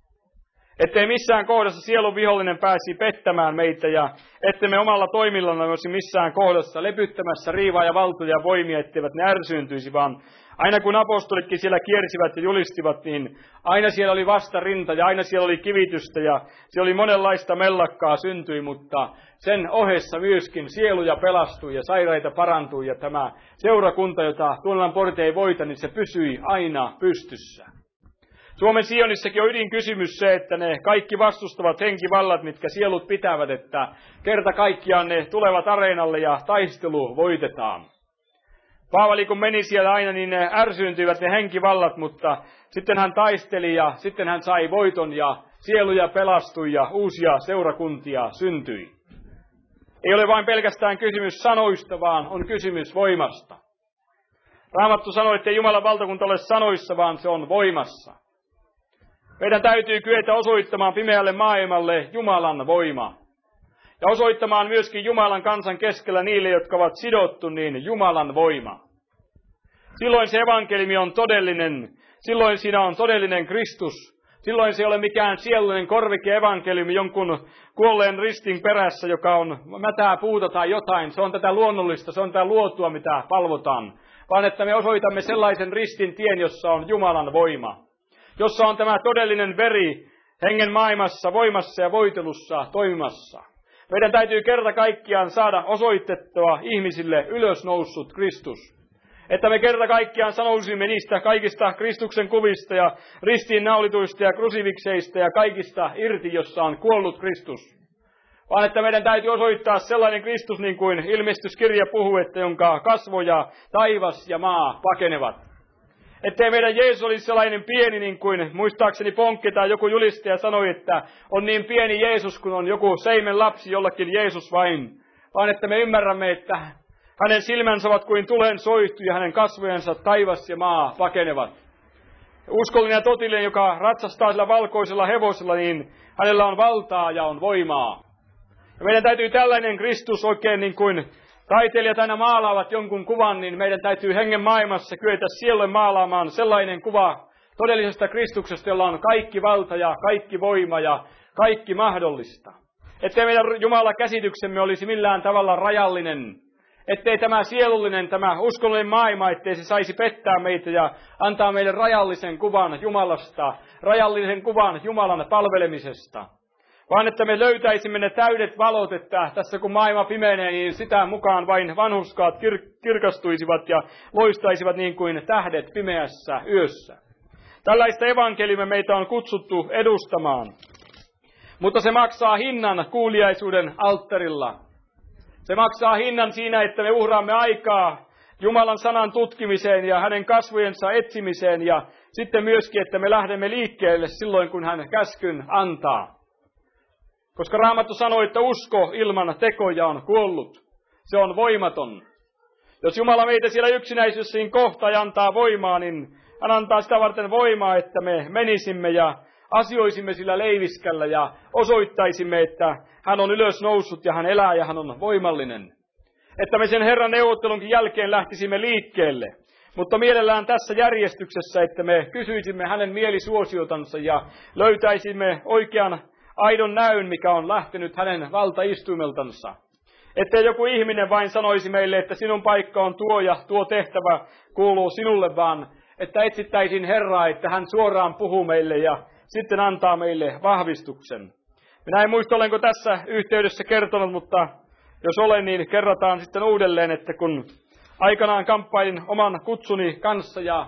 Ettei missään kohdassa sielun vihollinen pääsi pettämään meitä ja ettemme omalla toimillamme olisi missään kohdassa lepyttämässä riivaa ja valtoja voimia, etteivät ne ärsyyntyisi, vaan aina kun apostolitkin siellä kiersivät ja julistivat, niin aina siellä oli vastarinta ja aina siellä oli kivitystä ja siellä oli monenlaista mellakkaa syntyi, mutta sen ohessa myöskin sieluja pelastui ja sairaita parantui ja tämä seurakunta, jota Tuonelan portit ei voita, niin se pysyi aina pystyssä. Suomen Sionissakin on ydinkysymys se, että ne kaikki vastustavat henkivallat, mitkä sielut pitävät, että kerta kaikkiaan ne tulevat areenalle ja taistelu voitetaan. Paavali kun meni siellä aina, niin ne ärsyyntyivät ne henkivallat, mutta sitten hän taisteli ja sitten hän sai voiton ja sieluja pelastui ja uusia seurakuntia syntyi. Ei ole vain pelkästään kysymys sanoista, vaan on kysymys voimasta. Raamattu sanoi, että Jumalan valtakunta ole sanoissa, vaan se on voimassa. Meidän täytyy kyetä osoittamaan pimeälle maailmalle Jumalan voima. Ja osoittamaan myöskin Jumalan kansan keskellä niille, jotka ovat sidottu, niin Jumalan voima. Silloin se evankeliumi on todellinen. Silloin siinä on todellinen Kristus. Silloin se ei ole mikään sielullinen korvike evankeliumi jonkun kuolleen ristin perässä, joka on mätää puuta tai jotain. Se on tätä luonnollista, se on tätä luotua, mitä palvotaan. Vaan että me osoitamme sellaisen ristin tien, jossa on Jumalan voima. Jossa on tämä todellinen veri hengen maailmassa, voimassa ja voitelussa toimimassa. Meidän täytyy kerta kaikkiaan saada osoitettua ihmisille ylösnoussut Kristus. Että me kerta kaikkiaan sanoisimme niistä kaikista Kristuksen kuvista ja ristiinnaulituista ja krusifikseista ja kaikista irti, jossa on kuollut Kristus. Vaan että meidän täytyy osoittaa sellainen Kristus, niin kuin ilmestyskirja puhuu, että jonka kasvoja taivas ja maa pakenevat. Ettei meidän Jeesus olisi sellainen pieni, niin kuin muistaakseni Ponkki tai joku julistaja sanoi, että on niin pieni Jeesus, kun on joku seimen lapsi, jollakin Jeesus vain. Vaan että me ymmärrämme, että hänen silmänsä ovat kuin tulen soihtu ja hänen kasvojensa taivas ja maa pakenevat. Uskollinen ja totillinen, joka ratsastaa sillä valkoisella hevosella, niin hänellä on valtaa ja on voimaa. Ja meidän täytyy tällainen Kristus oikein niin kuin taiteilijat aina maalaavat jonkun kuvan, niin meidän täytyy hengen maailmassa kyetä sielulle maalaamaan sellainen kuva todellisesta Kristuksesta, jolla on kaikki valta ja kaikki voima ja kaikki mahdollista. Ettei meidän Jumala käsityksemme olisi millään tavalla rajallinen. Ettei tämä sielullinen, tämä uskollinen maailma, ettei se saisi pettää meitä ja antaa meille rajallisen kuvan Jumalasta, rajallisen kuvan Jumalan palvelemisesta. Vaan että me löytäisimme ne täydet valot, että tässä kun maailma pimenee, niin sitä mukaan vain vanhurskaat kirkastuisivat ja loistaisivat niin kuin tähdet pimeässä yössä. Tällaista evankeliumia meitä on kutsuttu edustamaan. Mutta se maksaa hinnan kuuliaisuuden alttarilla. Se maksaa hinnan siinä, että me uhraamme aikaa Jumalan sanan tutkimiseen ja hänen kasvojensa etsimiseen ja sitten myöskin, että me lähdemme liikkeelle silloin, kun hän käskyn antaa. Koska Raamattu sanoi, että usko ilman tekoja on kuollut. Se on voimaton. Jos Jumala meitä siellä yksinäisyydessä kohtaa ja antaa voimaa, niin hän antaa sitä varten voimaa, että me menisimme ja asioisimme sillä leiviskällä ja osoittaisimme, että hän on ylös noussut ja hän elää ja hän on voimallinen. Että me sen Herran neuvottelunkin jälkeen lähtisimme liikkeelle. Mutta mielellään tässä järjestyksessä, että me kysyisimme hänen mielisuosiotansa ja löytäisimme oikean aidon näyn, mikä on lähtenyt hänen valtaistuimeltansa. Ettei joku ihminen vain sanoisi meille, että sinun paikka on tuo ja tuo tehtävä kuuluu sinulle, vaan että etsittäisiin Herraa, että hän suoraan puhuu meille ja sitten antaa meille vahvistuksen. Minä en muista, olenko tässä yhteydessä kertonut, mutta jos olen, niin kerrataan sitten uudelleen, että kun aikanaan kamppailin oman kutsuni kanssa ja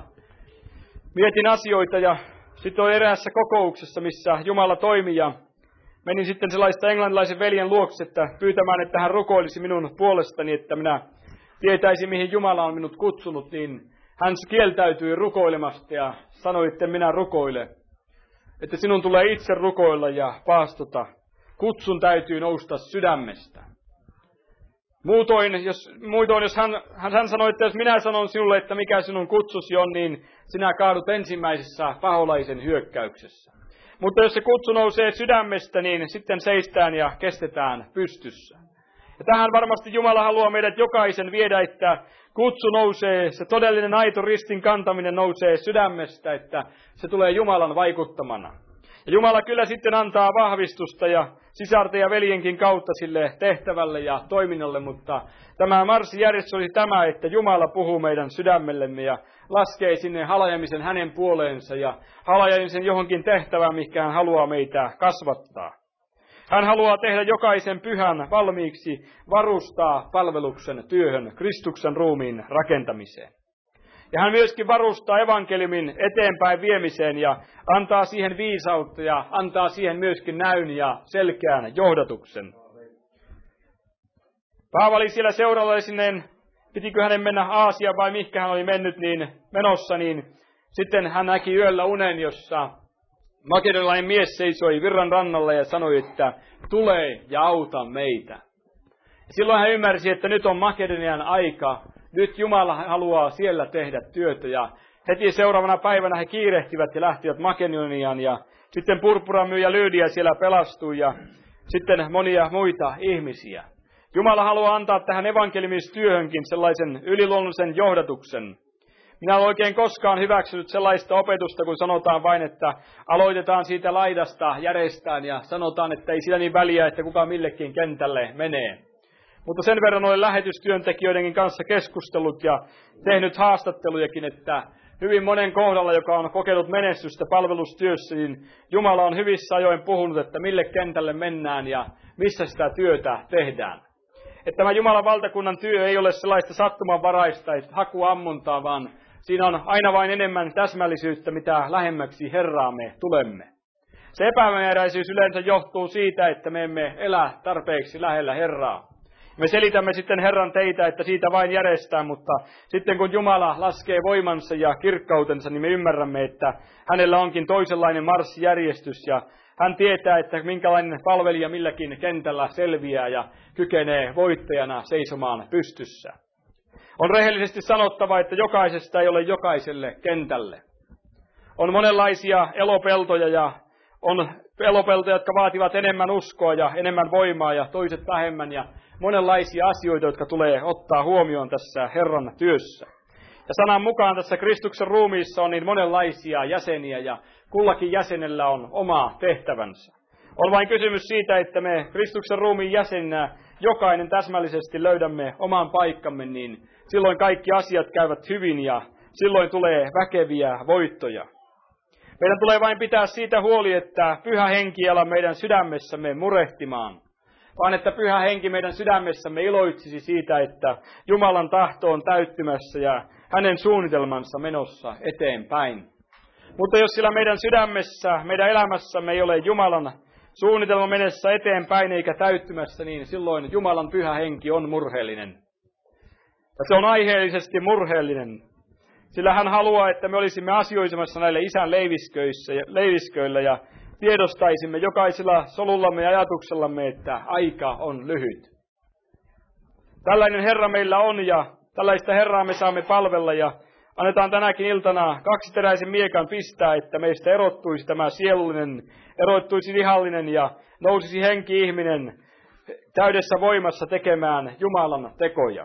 mietin asioita ja sitten olin eräässä kokouksessa, missä Jumala toimi ja menin sitten sellaista englantilaisen veljen luokse, että pyytämään, että hän rukoilisi minun puolestani, että minä tietäisin, mihin Jumala on minut kutsunut, niin hän kieltäytyi rukoilemasta ja sanoi, että minä rukoile. että sinun tulee itse rukoilla ja paastota. Kutsun täytyy nousta sydämestä. Muutoin, jos hän sanoi, että jos minä sanon sinulle, että mikä sinun kutsusi on, niin sinä kaadut ensimmäisessä paholaisen hyökkäyksessä. Mutta jos se kutsu nousee sydämestä, niin sitten seistään ja kestetään pystyssä. Ja tähän varmasti Jumala haluaa meidät jokaisen viedä, että kutsu nousee, se todellinen aito ristin kantaminen nousee sydämestä, että se tulee Jumalan vaikuttamana. Ja Jumala kyllä sitten antaa vahvistusta ja sisarten ja veljenkin kautta sille tehtävälle ja toiminnalle, mutta tämä marssijärjestys oli tämä, että Jumala puhuu meidän sydämellemme ja laskee sinne halajamisen hänen puoleensa ja halajamisen johonkin tehtävään, mikä hän haluaa meitä kasvattaa. Hän haluaa tehdä jokaisen pyhän valmiiksi varustaa palveluksen työhön, Kristuksen ruumiin rakentamiseen. Ja hän myöskin varustaa evankeliumin eteenpäin viemiseen ja antaa siihen viisautta ja antaa siihen myöskin näyn ja selkeän johdatuksen. Paavali siellä seuralaisineen, pitikö hänen mennä Aasiaan vai mihinkä hän oli menossa, niin sitten hän näki yöllä unen, jossa makedonilainen mies seisoi virran rannalla ja sanoi, että tule ja auta meitä. Ja silloin hän ymmärsi, että nyt on Makedonian aika. Nyt Jumala haluaa siellä tehdä työtä ja heti seuraavana päivänä he kiirehtivät ja lähtivät Makedoniaan ja sitten purpuramyyjä Lydia siellä pelastui ja sitten monia muita ihmisiä. Jumala haluaa antaa tähän evankeliumistyöhönkin sellaisen yliluonnollisen johdatuksen. Minä olen oikein koskaan hyväksynyt sellaista opetusta, kun sanotaan vain, että aloitetaan siitä laidasta järjestään ja sanotaan, että ei sillä niin väliä, että kuka millekin kentälle menee. Mutta sen verran olen lähetystyöntekijöidenkin kanssa keskustellut ja tehnyt haastattelujakin, että hyvin monen kohdalla, joka on kokenut menestystä palvelustyössä, niin Jumala on hyvissä ajoin puhunut, että mille kentälle mennään ja missä sitä työtä tehdään. Että tämä Jumalan valtakunnan työ ei ole sellaista sattumanvaraista, että hakuammuntaa, vaan siinä on aina vain enemmän täsmällisyyttä, mitä lähemmäksi Herraa me tulemme. Se epämääräisyys yleensä johtuu siitä, että me emme elä tarpeeksi lähellä Herraa. Me selitämme sitten Herran teitä, että siitä vain järjestää, mutta sitten kun Jumala laskee voimansa ja kirkkautensa, niin me ymmärrämme, että hänellä onkin toisenlainen marssijärjestys ja hän tietää, että minkälainen palvelija milläkin kentällä selviää ja kykenee voittajana seisomaan pystyssä. On rehellisesti sanottava, että jokaisesta ei ole jokaiselle kentälle. On monenlaisia elopeltoja ja on elopeltoja, jotka vaativat enemmän uskoa ja enemmän voimaa ja toiset vähemmän ja monenlaisia asioita, jotka tulee ottaa huomioon tässä Herran työssä. Ja sanan mukaan tässä Kristuksen ruumiissa on niin monenlaisia jäseniä ja kullakin jäsenellä on oma tehtävänsä. On vain kysymys siitä, että me Kristuksen ruumiin jäseninä jokainen täsmällisesti löydämme oman paikkamme, niin silloin kaikki asiat käyvät hyvin ja silloin tulee väkeviä voittoja. Meidän tulee vain pitää siitä huoli, että Pyhä Henki ei ala meidän sydämessämme murehtimaan, vaan että Pyhä Henki meidän sydämessämme iloitsisi siitä, että Jumalan tahto on täyttymässä ja hänen suunnitelmansa menossa eteenpäin. Mutta jos sillä meidän sydämessä, meidän elämässämme ei ole Jumalan suunnitelma menessä eteenpäin eikä täyttymässä, niin silloin Jumalan Pyhä Henki on murheellinen. Ja se on aiheellisesti murheellinen, sillä hän haluaa, että me olisimme asioisemassa näille isän leivisköillä ja tiedostaisimme jokaisella solullamme ja ajatuksellamme, että aika on lyhyt. Tällainen Herra meillä on ja tällaista Herraa me saamme palvella ja annetaan tänäkin iltana kaksiteräisen miekan pistää, että meistä erottuisi tämä sielullinen, erottuisi lihallinen ja nousisi henki-ihminen täydessä voimassa tekemään Jumalan tekoja.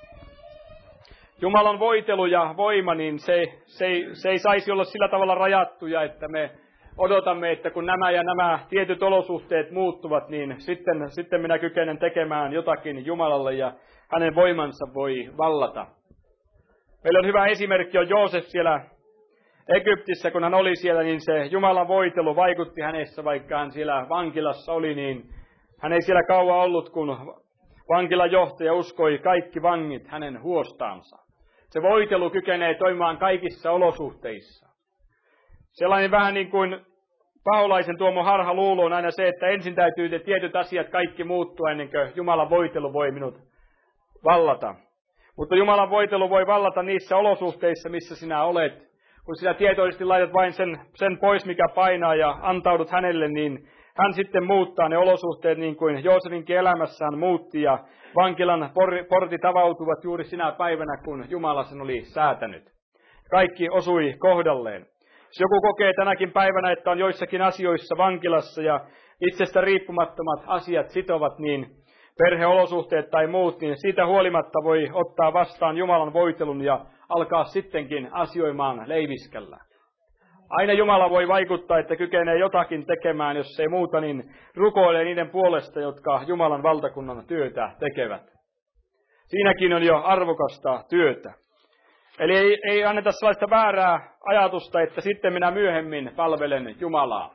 Jumalan voitelu ja voima, niin se ei saisi olla sillä tavalla rajattuja, että me odotamme, että kun nämä tietyt olosuhteet muuttuvat, niin sitten minä kykenen tekemään jotakin Jumalalle ja hänen voimansa voi vallata. Meillä on hyvä esimerkki, on Joosef siellä Egyptissä, kun hän oli siellä, niin se Jumalan voitelu vaikutti hänessä, vaikka hän siellä vankilassa oli, niin hän ei siellä kauan ollut, kun vankilan johtaja uskoi kaikki vangit hänen huostaansa. Se voitelu kykenee toimimaan kaikissa olosuhteissa. Sellainen vähän niin kuin paholaisen tuomo harhaluulo on aina se, että ensin täytyy tietyt asiat kaikki muuttua ennen kuin Jumalan voitelu voi minut vallata. Mutta Jumalan voitelu voi vallata niissä olosuhteissa, missä sinä olet. kun sinä tietoisesti laitat vain sen pois, mikä painaa, ja antaudut hänelle, niin hän sitten muuttaa ne olosuhteet niin kuin Joosefinkin elämässään muutti, ja vankilan portit avautuvat juuri sinä päivänä, kun Jumala sen oli säätänyt. Kaikki osui kohdalleen. Jos joku kokee tänäkin päivänä, että on joissakin asioissa vankilassa ja itsestä riippumattomat asiat sitovat, niin perheolosuhteet tai muut, niin siitä huolimatta voi ottaa vastaan Jumalan voitelun ja alkaa sittenkin asioimaan leiviskällä. Aina Jumala voi vaikuttaa, että kykenee jotakin tekemään, jos ei muuta, niin rukoilee niiden puolesta, jotka Jumalan valtakunnan työtä tekevät. Siinäkin on jo arvokasta työtä. Eli ei anneta sellaista väärää ajatusta, että sitten minä myöhemmin palvelen Jumalaa.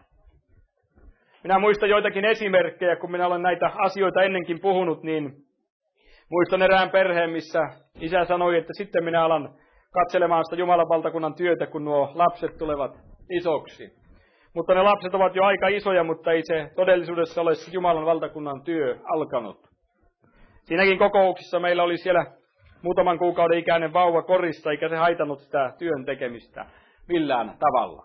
Minä muistan joitakin esimerkkejä, kun minä olen näitä asioita ennenkin puhunut, niin muistan erään perheen, missä isä sanoi, että sitten minä alan katselemaan sitä Jumalan valtakunnan työtä, kun nuo lapset tulevat isoksi. Mutta ne lapset ovat jo aika isoja, mutta ei se todellisuudessa ole se Jumalan valtakunnan työ alkanut. Siinäkin kokouksissa meillä oli siellä muutaman kuukauden ikäinen vauva korissa, eikä se haitannut sitä työn tekemistä millään tavalla.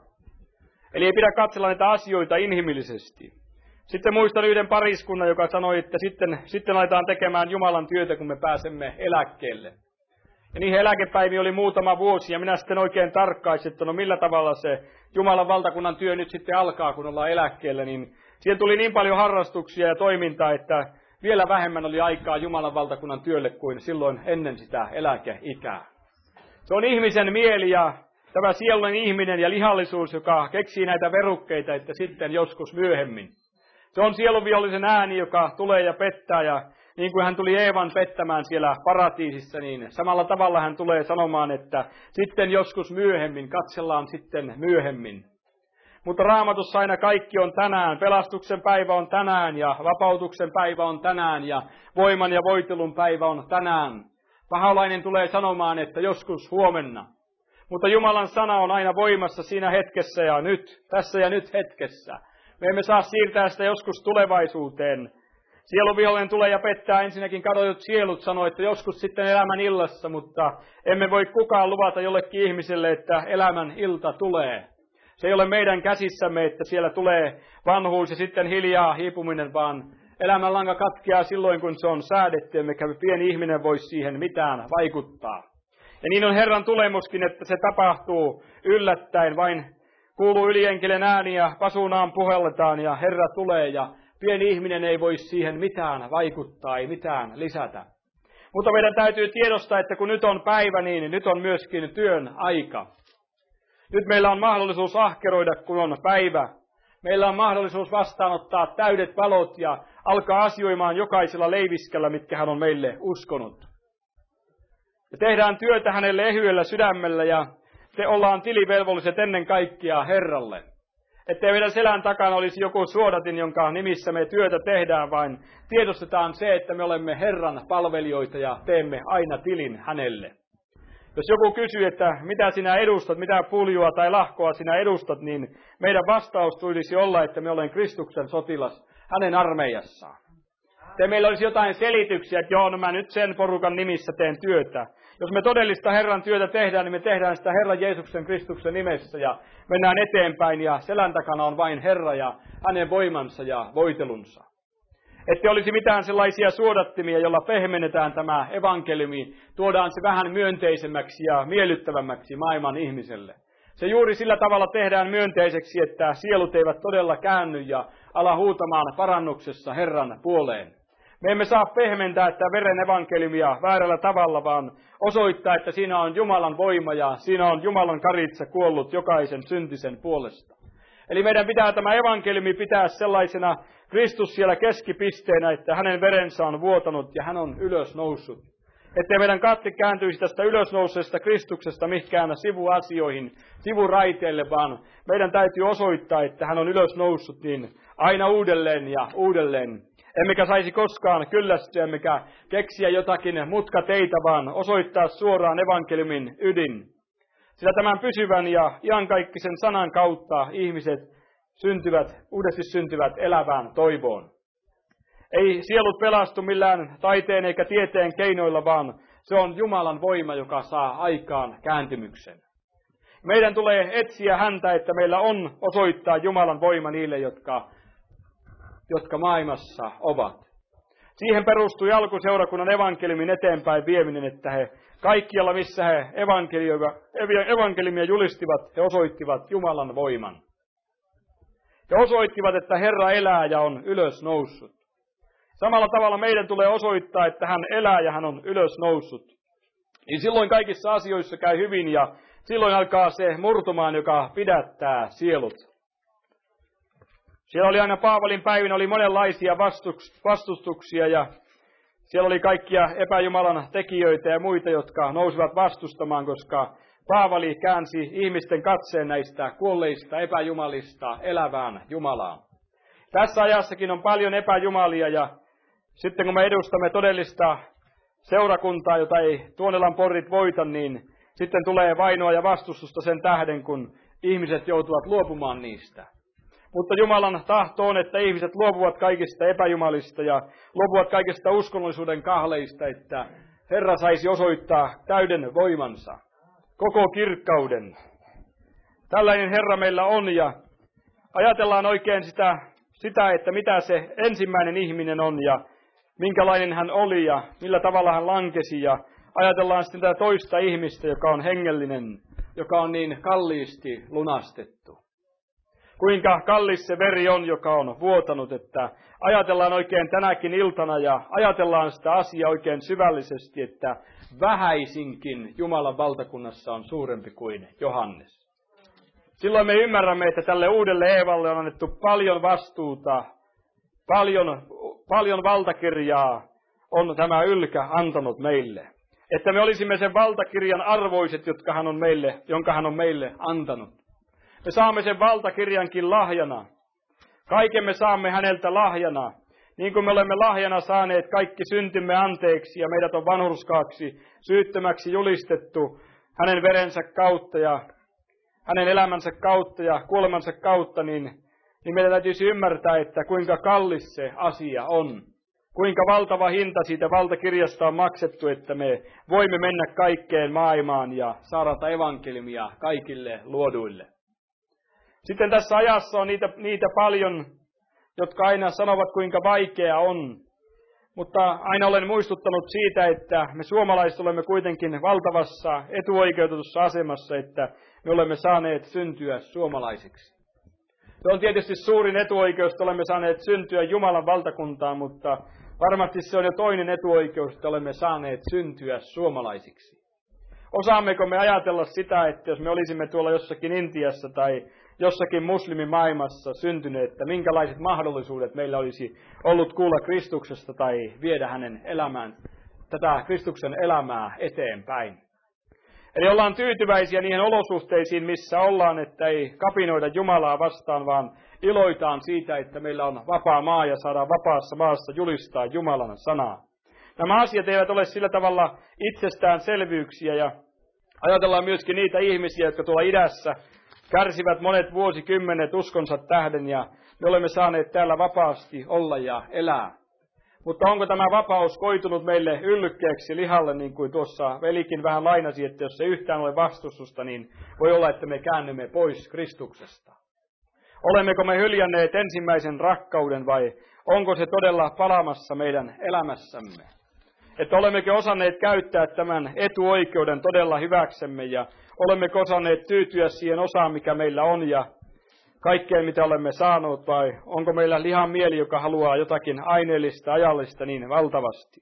Eli ei pidä katsella näitä asioita inhimillisesti. Sitten muistan yhden pariskunnan, joka sanoi, että sitten aletaan tekemään Jumalan työtä, kun me pääsemme eläkkeelle. Ja niihin eläkepäiviin oli muutama vuosi, ja minä sitten oikein tarkkaisin, että no millä tavalla se Jumalan valtakunnan työ nyt sitten alkaa, kun ollaan eläkkeellä, niin siihen tuli niin paljon harrastuksia ja toimintaa, että vielä vähemmän oli aikaa Jumalan valtakunnan työlle kuin silloin ennen sitä eläkeikää. Se on ihmisen mieli ja tämä sielun ihminen ja lihallisuus, joka keksii näitä verukkeita, että sitten joskus myöhemmin. Se on sielunvihollisen ääni, joka tulee ja pettää, ja niin kuin hän tuli Eevan pettämään siellä paratiisissa, niin samalla tavalla hän tulee sanomaan, että sitten joskus myöhemmin, katsellaan sitten myöhemmin. Mutta Raamatussa aina kaikki on tänään, pelastuksen päivä on tänään, ja vapautuksen päivä on tänään, ja voiman ja voitelun päivä on tänään. Paholainen tulee sanomaan, että joskus huomenna. Mutta Jumalan sana on aina voimassa siinä hetkessä ja nyt, tässä ja nyt hetkessä. Me emme saa siirtää sitä joskus tulevaisuuteen. Sieluvihollinen tulee ja pettää ensinnäkin kadotut sielut, sanoo, että joskus sitten elämän illassa, mutta emme voi kukaan luvata jollekin ihmiselle, että elämän ilta tulee. Se ei ole meidän käsissämme, että siellä tulee vanhuus ja sitten hiljaa hiipuminen, vaan elämänlanka katkeaa silloin, kun se on säädetty, emmekä pieni ihminen voi siihen mitään vaikuttaa. Ja niin on Herran tulemuskin, että se tapahtuu yllättäen, vain kuuluu ylienkelen ääni ja pasunaan puhelletaan ja Herra tulee ja pieni ihminen ei voi siihen mitään vaikuttaa, ei mitään lisätä. Mutta meidän täytyy tiedostaa, että kun nyt on päivä, niin nyt on myöskin työn aika. Nyt meillä on mahdollisuus ahkeroida, kun on päivä. Meillä on mahdollisuus vastaanottaa täydet valot ja alkaa asioimaan jokaisella leiviskällä, mitkä hän on meille uskonut. Ja tehdään työtä hänelle ehyellä sydämellä ja te ollaan tilivelvolliset ennen kaikkea Herralle. Ettei meidän selän takana olisi joku suodatin, jonka nimissä me työtä tehdään, vaan tiedostetaan se, että me olemme Herran palvelijoita ja teemme aina tilin hänelle. Jos joku kysyy, että mitä sinä edustat, mitä puljua tai lahkoa sinä edustat, niin meidän vastaus tulisi olla, että me olen Kristuksen sotilas hänen armeijassaan. Että meillä olisi jotain selityksiä, että joo, no mä nyt sen porukan nimissä teen työtä. Jos me todellista Herran työtä tehdään, niin me tehdään sitä Herran Jeesuksen Kristuksen nimessä ja mennään eteenpäin ja selän takana on vain Herra ja hänen voimansa ja voitelunsa. Että olisi mitään sellaisia suodattimia, jolla pehmennetään tämä evankeliumi, tuodaan se vähän myönteisemmäksi ja miellyttävämmäksi maailman ihmiselle. Se juuri sillä tavalla tehdään myönteiseksi, että sielut eivät todella käänny ja ala huutamaan parannuksessa Herran puoleen. Me emme saa pehmentää tätä veren evankeliumia väärällä tavalla, vaan osoittaa, että siinä on Jumalan voima ja siinä on Jumalan karitsa kuollut jokaisen syntisen puolesta. Eli meidän pitää tämä evankeliumi pitää sellaisena Kristus siellä keskipisteenä, että hänen verensä on vuotanut ja hän on ylösnoussut. Ettei meidän katse kääntyisi tästä ylösnouseesta Kristuksesta mihinkään sivuasioihin, sivuraiteille, vaan meidän täytyy osoittaa, että hän on ylösnoussut niin aina uudelleen ja uudelleen. Emmekä saisi koskaan kyllästyä, emmekä keksiä jotakin mutkateitä, vaan osoittaa suoraan evankeliumin ydin. Sillä tämän pysyvän ja iankaikkisen sanan kautta ihmiset uudesti syntyvät elävään toivoon. Ei sielut pelastu millään taiteen eikä tieteen keinoilla, vaan se on Jumalan voima, joka saa aikaan kääntymyksen. Meidän tulee etsiä häntä, että meillä on osoittaa Jumalan voima niille, jotka maailmassa ovat. Siihen perustui alkuseurakunnan evankeliumin eteenpäin vieminen, että he kaikkialla, missä he evankeliumia julistivat, he osoittivat Jumalan voiman. He osoittivat, että Herra elää ja on ylös noussut. Samalla tavalla meidän tulee osoittaa, että hän elää ja hän on ylös noussut. Niin silloin kaikissa asioissa käy hyvin ja silloin alkaa se murtumaan, joka pidättää sielut. Siellä oli aina Paavalin päivinä oli monenlaisia vastustuksia ja siellä oli kaikkia epäjumalan tekijöitä ja muita, jotka nousivat vastustamaan, koska Paavali käänsi ihmisten katseen näistä kuolleista epäjumalista elävään Jumalaan. Tässä ajassakin on paljon epäjumalia ja sitten kun me edustamme todellista seurakuntaa, jota ei Tuonelan porrit voita, niin sitten tulee vainoa ja vastustusta sen tähden, kun ihmiset joutuvat luopumaan niistä. Mutta Jumalan tahto on, että ihmiset luopuvat kaikista epäjumalista ja luopuvat kaikista uskonnollisuuden kahleista, että Herra saisi osoittaa täyden voimansa, koko kirkkauden. Tällainen Herra meillä on ja ajatellaan oikein sitä, että mitä se ensimmäinen ihminen on ja minkälainen hän oli ja millä tavalla hän lankesi ja ajatellaan sitten tätä toista ihmistä, joka on hengellinen, joka on niin kalliisti lunastettu. Kuinka kallis se veri on, joka on vuotanut, että ajatellaan oikein tänäkin iltana ja ajatellaan sitä asiaa oikein syvällisesti, että vähäisinkin Jumalan valtakunnassa on suurempi kuin Johannes. Silloin me ymmärrämme, että tälle uudelle Eevalle on annettu paljon vastuuta, paljon valtakirjaa on tämä ylkä antanut meille. Että me olisimme sen valtakirjan arvoiset, jonka hän on meille antanut. Me saamme sen valtakirjankin lahjana. Kaiken me saamme häneltä lahjana. Niin kuin me olemme lahjana saaneet kaikki syntimme anteeksi ja meidät on vanhurskaaksi, syyttömäksi julistettu hänen verensä kautta ja hänen elämänsä kautta ja kuolemansa kautta, niin meidän täytyisi ymmärtää, että kuinka kallis se asia on. Kuinka valtava hinta siitä valtakirjasta on maksettu, että me voimme mennä kaikkeen maailmaan ja saada evankeliumia kaikille luoduille. Sitten tässä ajassa on niitä paljon, jotka aina sanovat, kuinka vaikea on. Mutta aina olen muistuttanut siitä, että me suomalaiset olemme kuitenkin valtavassa etuoikeutetussa asemassa, että me olemme saaneet syntyä suomalaisiksi. Se on tietysti suurin etuoikeus, että olemme saaneet syntyä Jumalan valtakuntaan, mutta varmasti se on jo toinen etuoikeus, että olemme saaneet syntyä suomalaisiksi. Osaammeko me ajatella sitä, että jos me olisimme tuolla jossakin Intiassa tai jossakin muslimimaailmassa syntyneet, että minkälaiset mahdollisuudet meillä olisi ollut kuulla Kristuksesta tai viedä hänen tätä Kristuksen elämää eteenpäin. Eli ollaan tyytyväisiä niihin olosuhteisiin, missä ollaan, että ei kapinoida Jumalaa vastaan, vaan iloitaan siitä, että meillä on vapaa maa ja saadaan vapaassa maassa julistaa Jumalan sanaa. Nämä asiat eivät ole sillä tavalla itsestäänselvyyksiä ja ajatellaan myöskin niitä ihmisiä, jotka tuolla idässä kärsivät monet vuosikymmenet uskonsa tähden ja me olemme saaneet täällä vapaasti olla ja elää. Mutta onko tämä vapaus koitunut meille yllykkeeksi lihalle, niin kuin tuossa velikin vähän lainasi, että jos se yhtään ole vastustusta, niin voi olla, että me käännymme pois Kristuksesta. Olemmeko me hyljänneet ensimmäisen rakkauden vai onko se todella palamassa meidän elämässämme? Että olemmeko osanneet käyttää tämän etuoikeuden todella hyväksemme ja olemmeko osanneet tyytyä siihen osaan, mikä meillä on ja kaikkeen, mitä olemme saaneet, vai onko meillä lihan mieli, joka haluaa jotakin aineellista, ajallista niin valtavasti?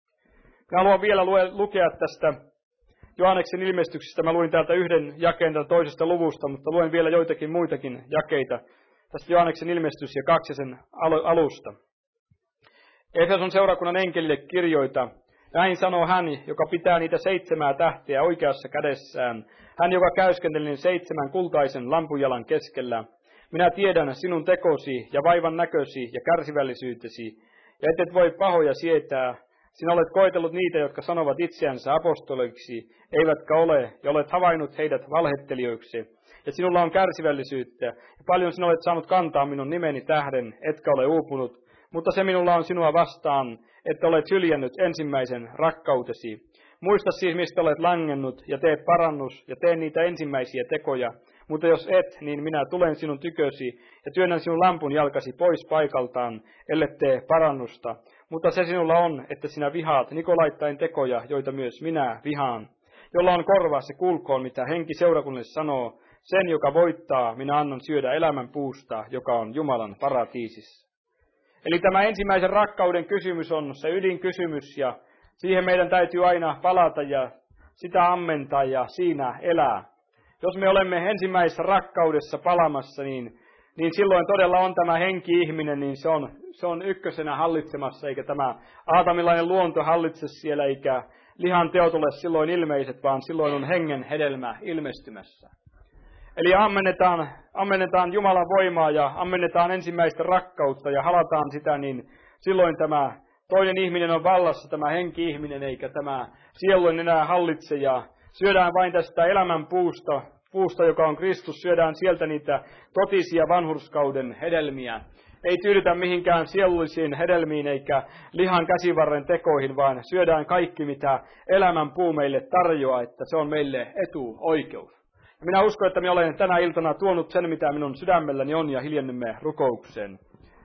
Mä haluan vielä lukea tästä Johanneksen ilmestyksestä. Mä luin täältä yhden jakeen täältä toisesta luvusta, mutta luen vielä joitakin muitakin jakeita tästä Johanneksen ilmestys ja 2 alusta. Efeson seurakunnan enkelille kirjoita. Näin sanoo hän, joka pitää niitä 7 tähteä oikeassa kädessään. Hän, joka käyskenteli 7 kultaisen lampujalan keskellä. Minä tiedän sinun tekosi ja vaivan näkösi ja kärsivällisyytesi, ja et voi pahoja sietää. Sinä olet koetellut niitä, jotka sanovat itseänsä apostoliksi, eivätkä ole, ja olet havainnut heidät valhettelijoiksi. Ja sinulla on kärsivällisyyttä, ja paljon sinä olet saanut kantaa minun nimeni tähden, etkä ole uupunut. Mutta se minulla on sinua vastaan, että olet hyljännyt ensimmäisen rakkautesi. Muista siis, mistä olet langennut, ja tee parannus, ja tee niitä ensimmäisiä tekoja. Mutta jos et, niin minä tulen sinun tykösi, ja työnnän sinun lampun jalkasi pois paikaltaan, ellet tee parannusta. Mutta se sinulla on, että sinä vihaat Nikolaittain tekoja, joita myös minä vihaan. Jolla on korva, se kuulkoon, mitä henki seurakunnalle sanoo. Sen, joka voittaa, minä annan syödä elämän puusta, joka on Jumalan paratiisissa. Eli tämä ensimmäisen rakkauden kysymys on se ydinkysymys, ja siihen meidän täytyy aina palata ja sitä ammentaa ja siinä elää. Jos me olemme ensimmäisessä rakkaudessa palamassa, niin silloin todella on tämä henki-ihminen, niin se on ykkösenä hallitsemassa, eikä tämä aatamilainen luonto hallitse siellä, eikä lihan teot ole silloin ilmeiset, vaan silloin on hengen hedelmä ilmestymässä. Eli ammennetaan Jumalan voimaa ja ammennetaan ensimmäistä rakkautta ja halataan sitä, niin silloin tämä toinen ihminen on vallassa, tämä henki-ihminen, eikä tämä sielu enää hallitse, ja syödään vain tästä elämän puusta, joka on Kristus, syödään sieltä niitä totisia vanhurskauden hedelmiä. Ei tyydytä mihinkään sielullisiin hedelmiin eikä lihan käsivarren tekoihin, vaan syödään kaikki, mitä elämän puu meille tarjoaa, että se on meille etuoikeus. Ja minä uskon, että minä olen tänä iltana tuonut sen, mitä minun sydämelläni on, ja hiljennymme rukoukseen.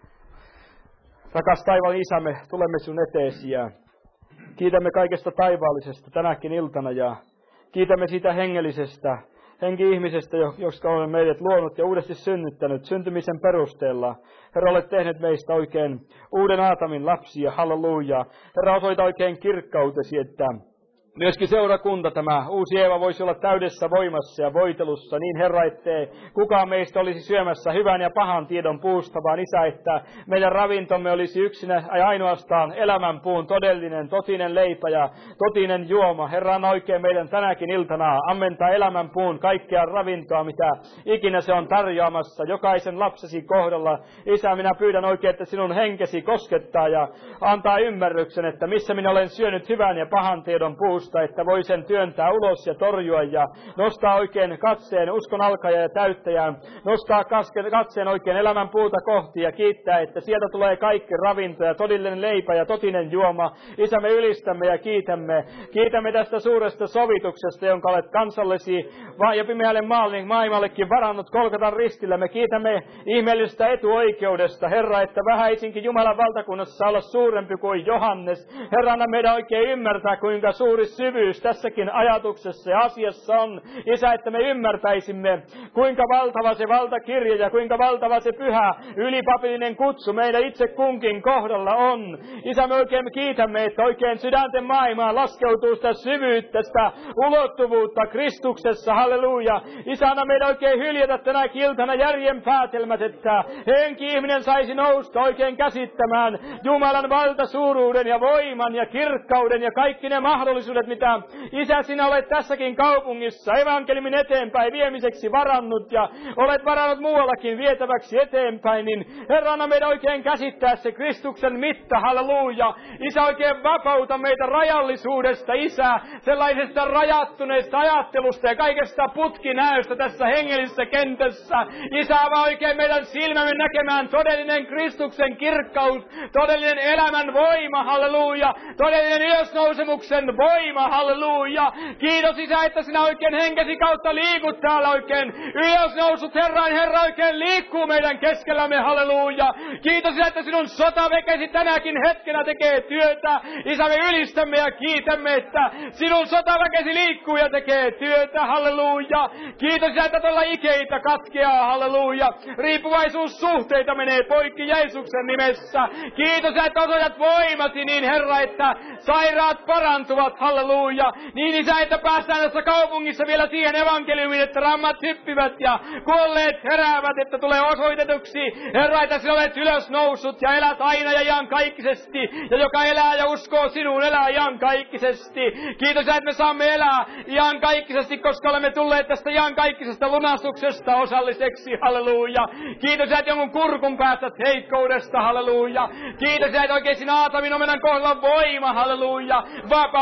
Rakas taivaan Isä, me tulemme sinun eteesi ja kiitämme kaikesta taivaallisesta tänäkin iltana ja kiitämme siitä hengellisestä henki-ihmisestä, jotka on meidät luonut ja uudesti synnyttänyt syntymisen perusteella. Herra, olet tehnyt meistä oikein uuden Aatamin lapsia, halleluja. Herra, osoita oikein kirkkautesi, että myöskin seurakunta, tämä uusi Eeva, voisi olla täydessä voimassa ja voitelussa, niin Herra, ettei kukaan meistä olisi syömässä hyvän ja pahan tiedon puusta, vaan Isä, että meidän ravintomme olisi yksinä ja ainoastaan elämänpuun todellinen, totinen leipä ja totinen juoma. Herra, on oikein meidän tänäkin iltana ammentaa elämänpuun kaikkea ravintoa, mitä ikinä se on tarjoamassa jokaisen lapsesi kohdalla. Isä, minä pyydän oikein, että sinun henkesi koskettaa ja antaa ymmärryksen, että missä minä olen syönyt hyvän ja pahan tiedon puusta, että voi sen työntää ulos ja torjua ja nostaa oikein katseen uskon alkaja ja täyttäjään, nostaa katseen oikein elämän puuta kohti ja kiittää, että sieltä tulee kaikki ravinto ja todellinen leipä ja totinen juoma. Isä, me ylistämme ja kiitämme tästä suuresta sovituksesta, jonka olet kansallesi ja pimeälle maailmallekin varannut Golgatan ristillä. Me kiitämme ihmeellisestä etuoikeudesta, Herra, että vähäisinkin Jumalan valtakunnassa saa olla suurempi kuin Johannes. Herra, anna meidän oikein ymmärtää, kuinka suuri syvyys tässäkin ajatuksessa ja asiassa on. Isä, että me ymmärtäisimme, kuinka valtava se valtakirja ja kuinka valtava se pyhä ylipapillinen kutsu meidän itse kunkin kohdalla on. Isä, me oikein kiitämme, että oikein sydänten maailmaan laskeutuu sitä syvyyttä, sitä ulottuvuutta Kristuksessa. Halleluja. Isä, anna meidän oikein hyljätä tänä iltana järjen päätelmät, että henki-ihminen saisi nousta oikein käsittämään Jumalan valtasuuruuden ja voiman ja kirkkauden ja kaikki ne mahdollisuudet, mitä Isä, sinä olet tässäkin kaupungissa evankeliumin eteenpäin viemiseksi varannut ja olet varannut muuallakin vietäväksi eteenpäin, niin Herra, anna meidän oikein käsittää se Kristuksen mitta, halleluja. Isä, oikein vapauta meitä rajallisuudesta, Isä, sellaisesta rajattuneesta ajattelusta ja kaikesta putkinäöstä tässä hengellisessä kentässä. Isä, avaa oikein meidän silmämme näkemään todellinen Kristuksen kirkkaus, todellinen elämän voima, halleluja, todellinen ylösnousemuksen voima, halleluja. Kiitos, Isä, että sinä oikein henkesi kautta liikut täällä oikein. Ylösnousut Herra oikein liikkuu meidän keskellämme, halleluja. Kiitos, Isä, että sinun sotavekesi tänäkin hetkenä tekee työtä. Isä, me ylistämme ja kiitämme, että sinun sotaväkesi liikkuu ja tekee työtä, halleluja. Kiitos, Isä, että tuolla ikeitä katkeaa, halleluja. Riippuvaisuussuhteita menee poikki Jeesuksen nimessä. Kiitos, Isä, että osoitat voimasi niin, Herra, että sairaat parantuvat, halleluja. Niin, Isä, että päästään tässä kaupungissa vielä siihen evankeliumiin, että rammat hyppivät ja kuolleet heräävät, että tulee osoitetuksi, Herra, että sinä olet ylösnoussut ja elät aina ja iankaikkisesti, ja joka elää ja uskoo sinuun, elää iankaikkisesti. Kiitos, että me saamme elää iankaikkisesti, koska olemme tulleet tästä iankaikkisesta lunastuksesta osalliseksi, halleluja. Kiitos, että jonkun kurkun päästät heikkoudesta, halleluja. Kiitos, että oikein sinä Aatamin omenan kohdalla voima, halleluja, vapauttava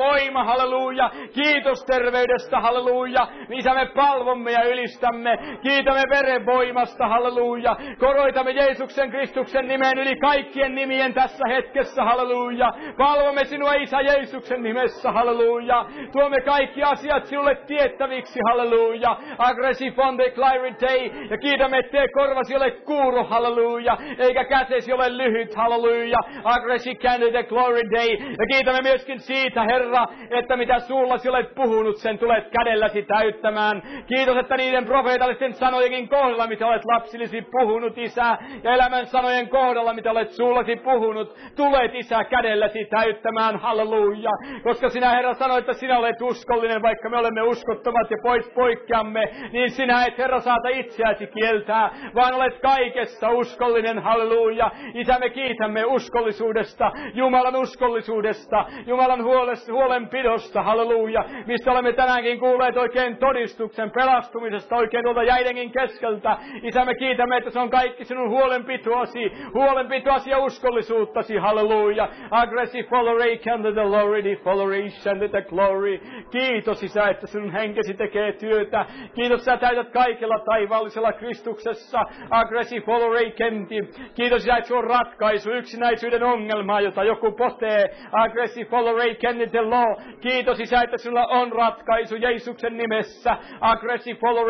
voima, halleluja. Kiitos terveydestä, halleluja. Isä, me palvomme ja ylistämme. Kiitämme veren voimasta, halleluja. Koroitamme Jeesuksen Kristuksen nimen yli kaikkien nimien tässä hetkessä, halleluja. Palvomme sinua, Isä, Jeesuksen nimessä, halleluja. Tuomme kaikki asiat sinulle tiettäviksi, halleluja. Aggressive on the clarity. Ja kiitämme, ettei korvasi ole kuuro, halleluja. Eikä kätesi ole lyhyt, halleluja. Aggressive can the glory day. Ja kiitämme myöskin siitä, Herra, että mitä suullasi olet puhunut, sen tulet kädelläsi täyttämään. Kiitos, että niiden profeetallisten sanojenkin kohdalla, mitä olet lapsillesi puhunut, Isä, ja elämän sanojen kohdalla, mitä olet suullasi puhunut, tulet, Isä, kädelläsi täyttämään, halleluja. Koska sinä, Herra, sanoit, että sinä olet uskollinen, vaikka me olemme uskottomat ja poikkeamme, niin sinä et, Herra, saata itseäsi kieltää, vaan olet kaikessa uskollinen, halleluja. Isä, me kiitämme uskollisuudesta, Jumalan uskollisuudesta, Jumalan huolenpidosta, halleluja, mistä olemme tänäänkin kuulleet oikein todistuksen pelastumisesta oikein tuolta jäidenkin keskeltä. Isä, me kiitämme, että se on kaikki sinun huolenpitoasi ja uskollisuuttasi, halleluja. Aggressive follow the glory, follow the glory. Kiitos, Isä, että sinun henkesi tekee työtä. Kiitos, sä täytät kaikella taivaallisella Kristuksessa. Aggressive follow Kiitos, Isä, että se on ratkaisu yksinäisyyden ongelmaa, jota joku potee. Aggressive follow the law. Kiitos, Isä, että sinulla on ratkaisu Jeesuksen nimessä. Aggressive follow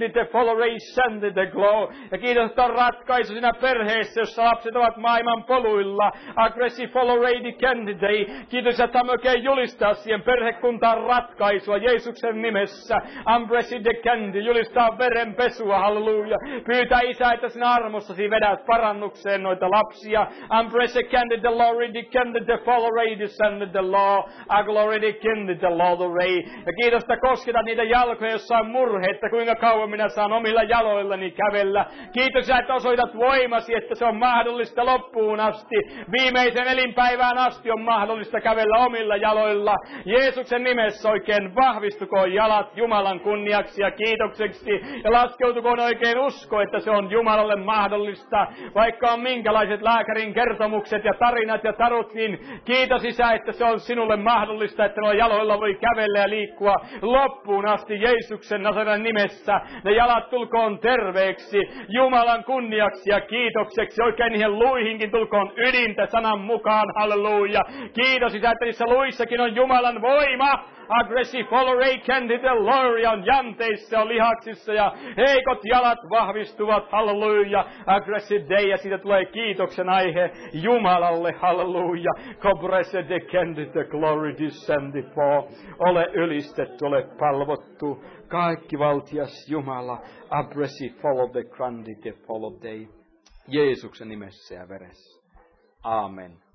the glow. Ja kiitos, että on ratkaisu siinä perheessä, jossa lapset ovat maailman poluilla. Aggressive follow the candidate. Kiitos, että on oikein julistaa siihen perhekuntaan ratkaisua Jeesuksen nimessä. Embrace the candy. Julistaa verenpesua, halleluja. Pyytää, Isä, että sinä armossasi vedät parannukseen noita lapsia. Embrace the candy, the Lord, the candy, the follow the law. A glory the candy, the Lord the ray. Ja kiitos, että kosketat niitä jalkoja, jossa on murhe, että kuinka kauan minä saan omilla jaloillani kävellä. Kiitos, että osoitat voimasi, että se on mahdollista loppuun asti. Viimeisen elinpäivään asti on mahdollista kävellä omilla jaloilla. Jeesuksen nimessä oikein vahvistukoon jalat Jumalan kunniaksi ja kiitokseksi. Ja laskeutukoon oikein usko, että se on Jumalalle mahdollista. Vaikka on minkälaiset lääkärin kertomukset ja tarinat ja tarut, niin kiitos, Isä, että se on sinulle mahdollista, että nuo jaloilla voi kävellä ja liikkua loppuun asti Jeesuksen Nasaretin nimessä. Ne jalat tulkoon terveeksi Jumalan kunniaksi ja kiitokseksi. Oikein niihin luihinkin tulkoon ydintä sanan mukaan. Halleluja. Kiitos, Isä, että niissä luissakin on Jumalan voima. Aggressive follow the glory on janteissa ja lihaksissa ja heikot jalat vahvistuvat. Halleluja. Aggressive day ja siitä tulee kiitoksen aihe Jumalalle. Halleluja. Cobresse de the glory descended for. Ole ylistetty, ole palvottu. Kaikki valtias Jumala. Aggressive follow the grandi, the follow day. Jeesuksen nimessä ja veressä. Amen.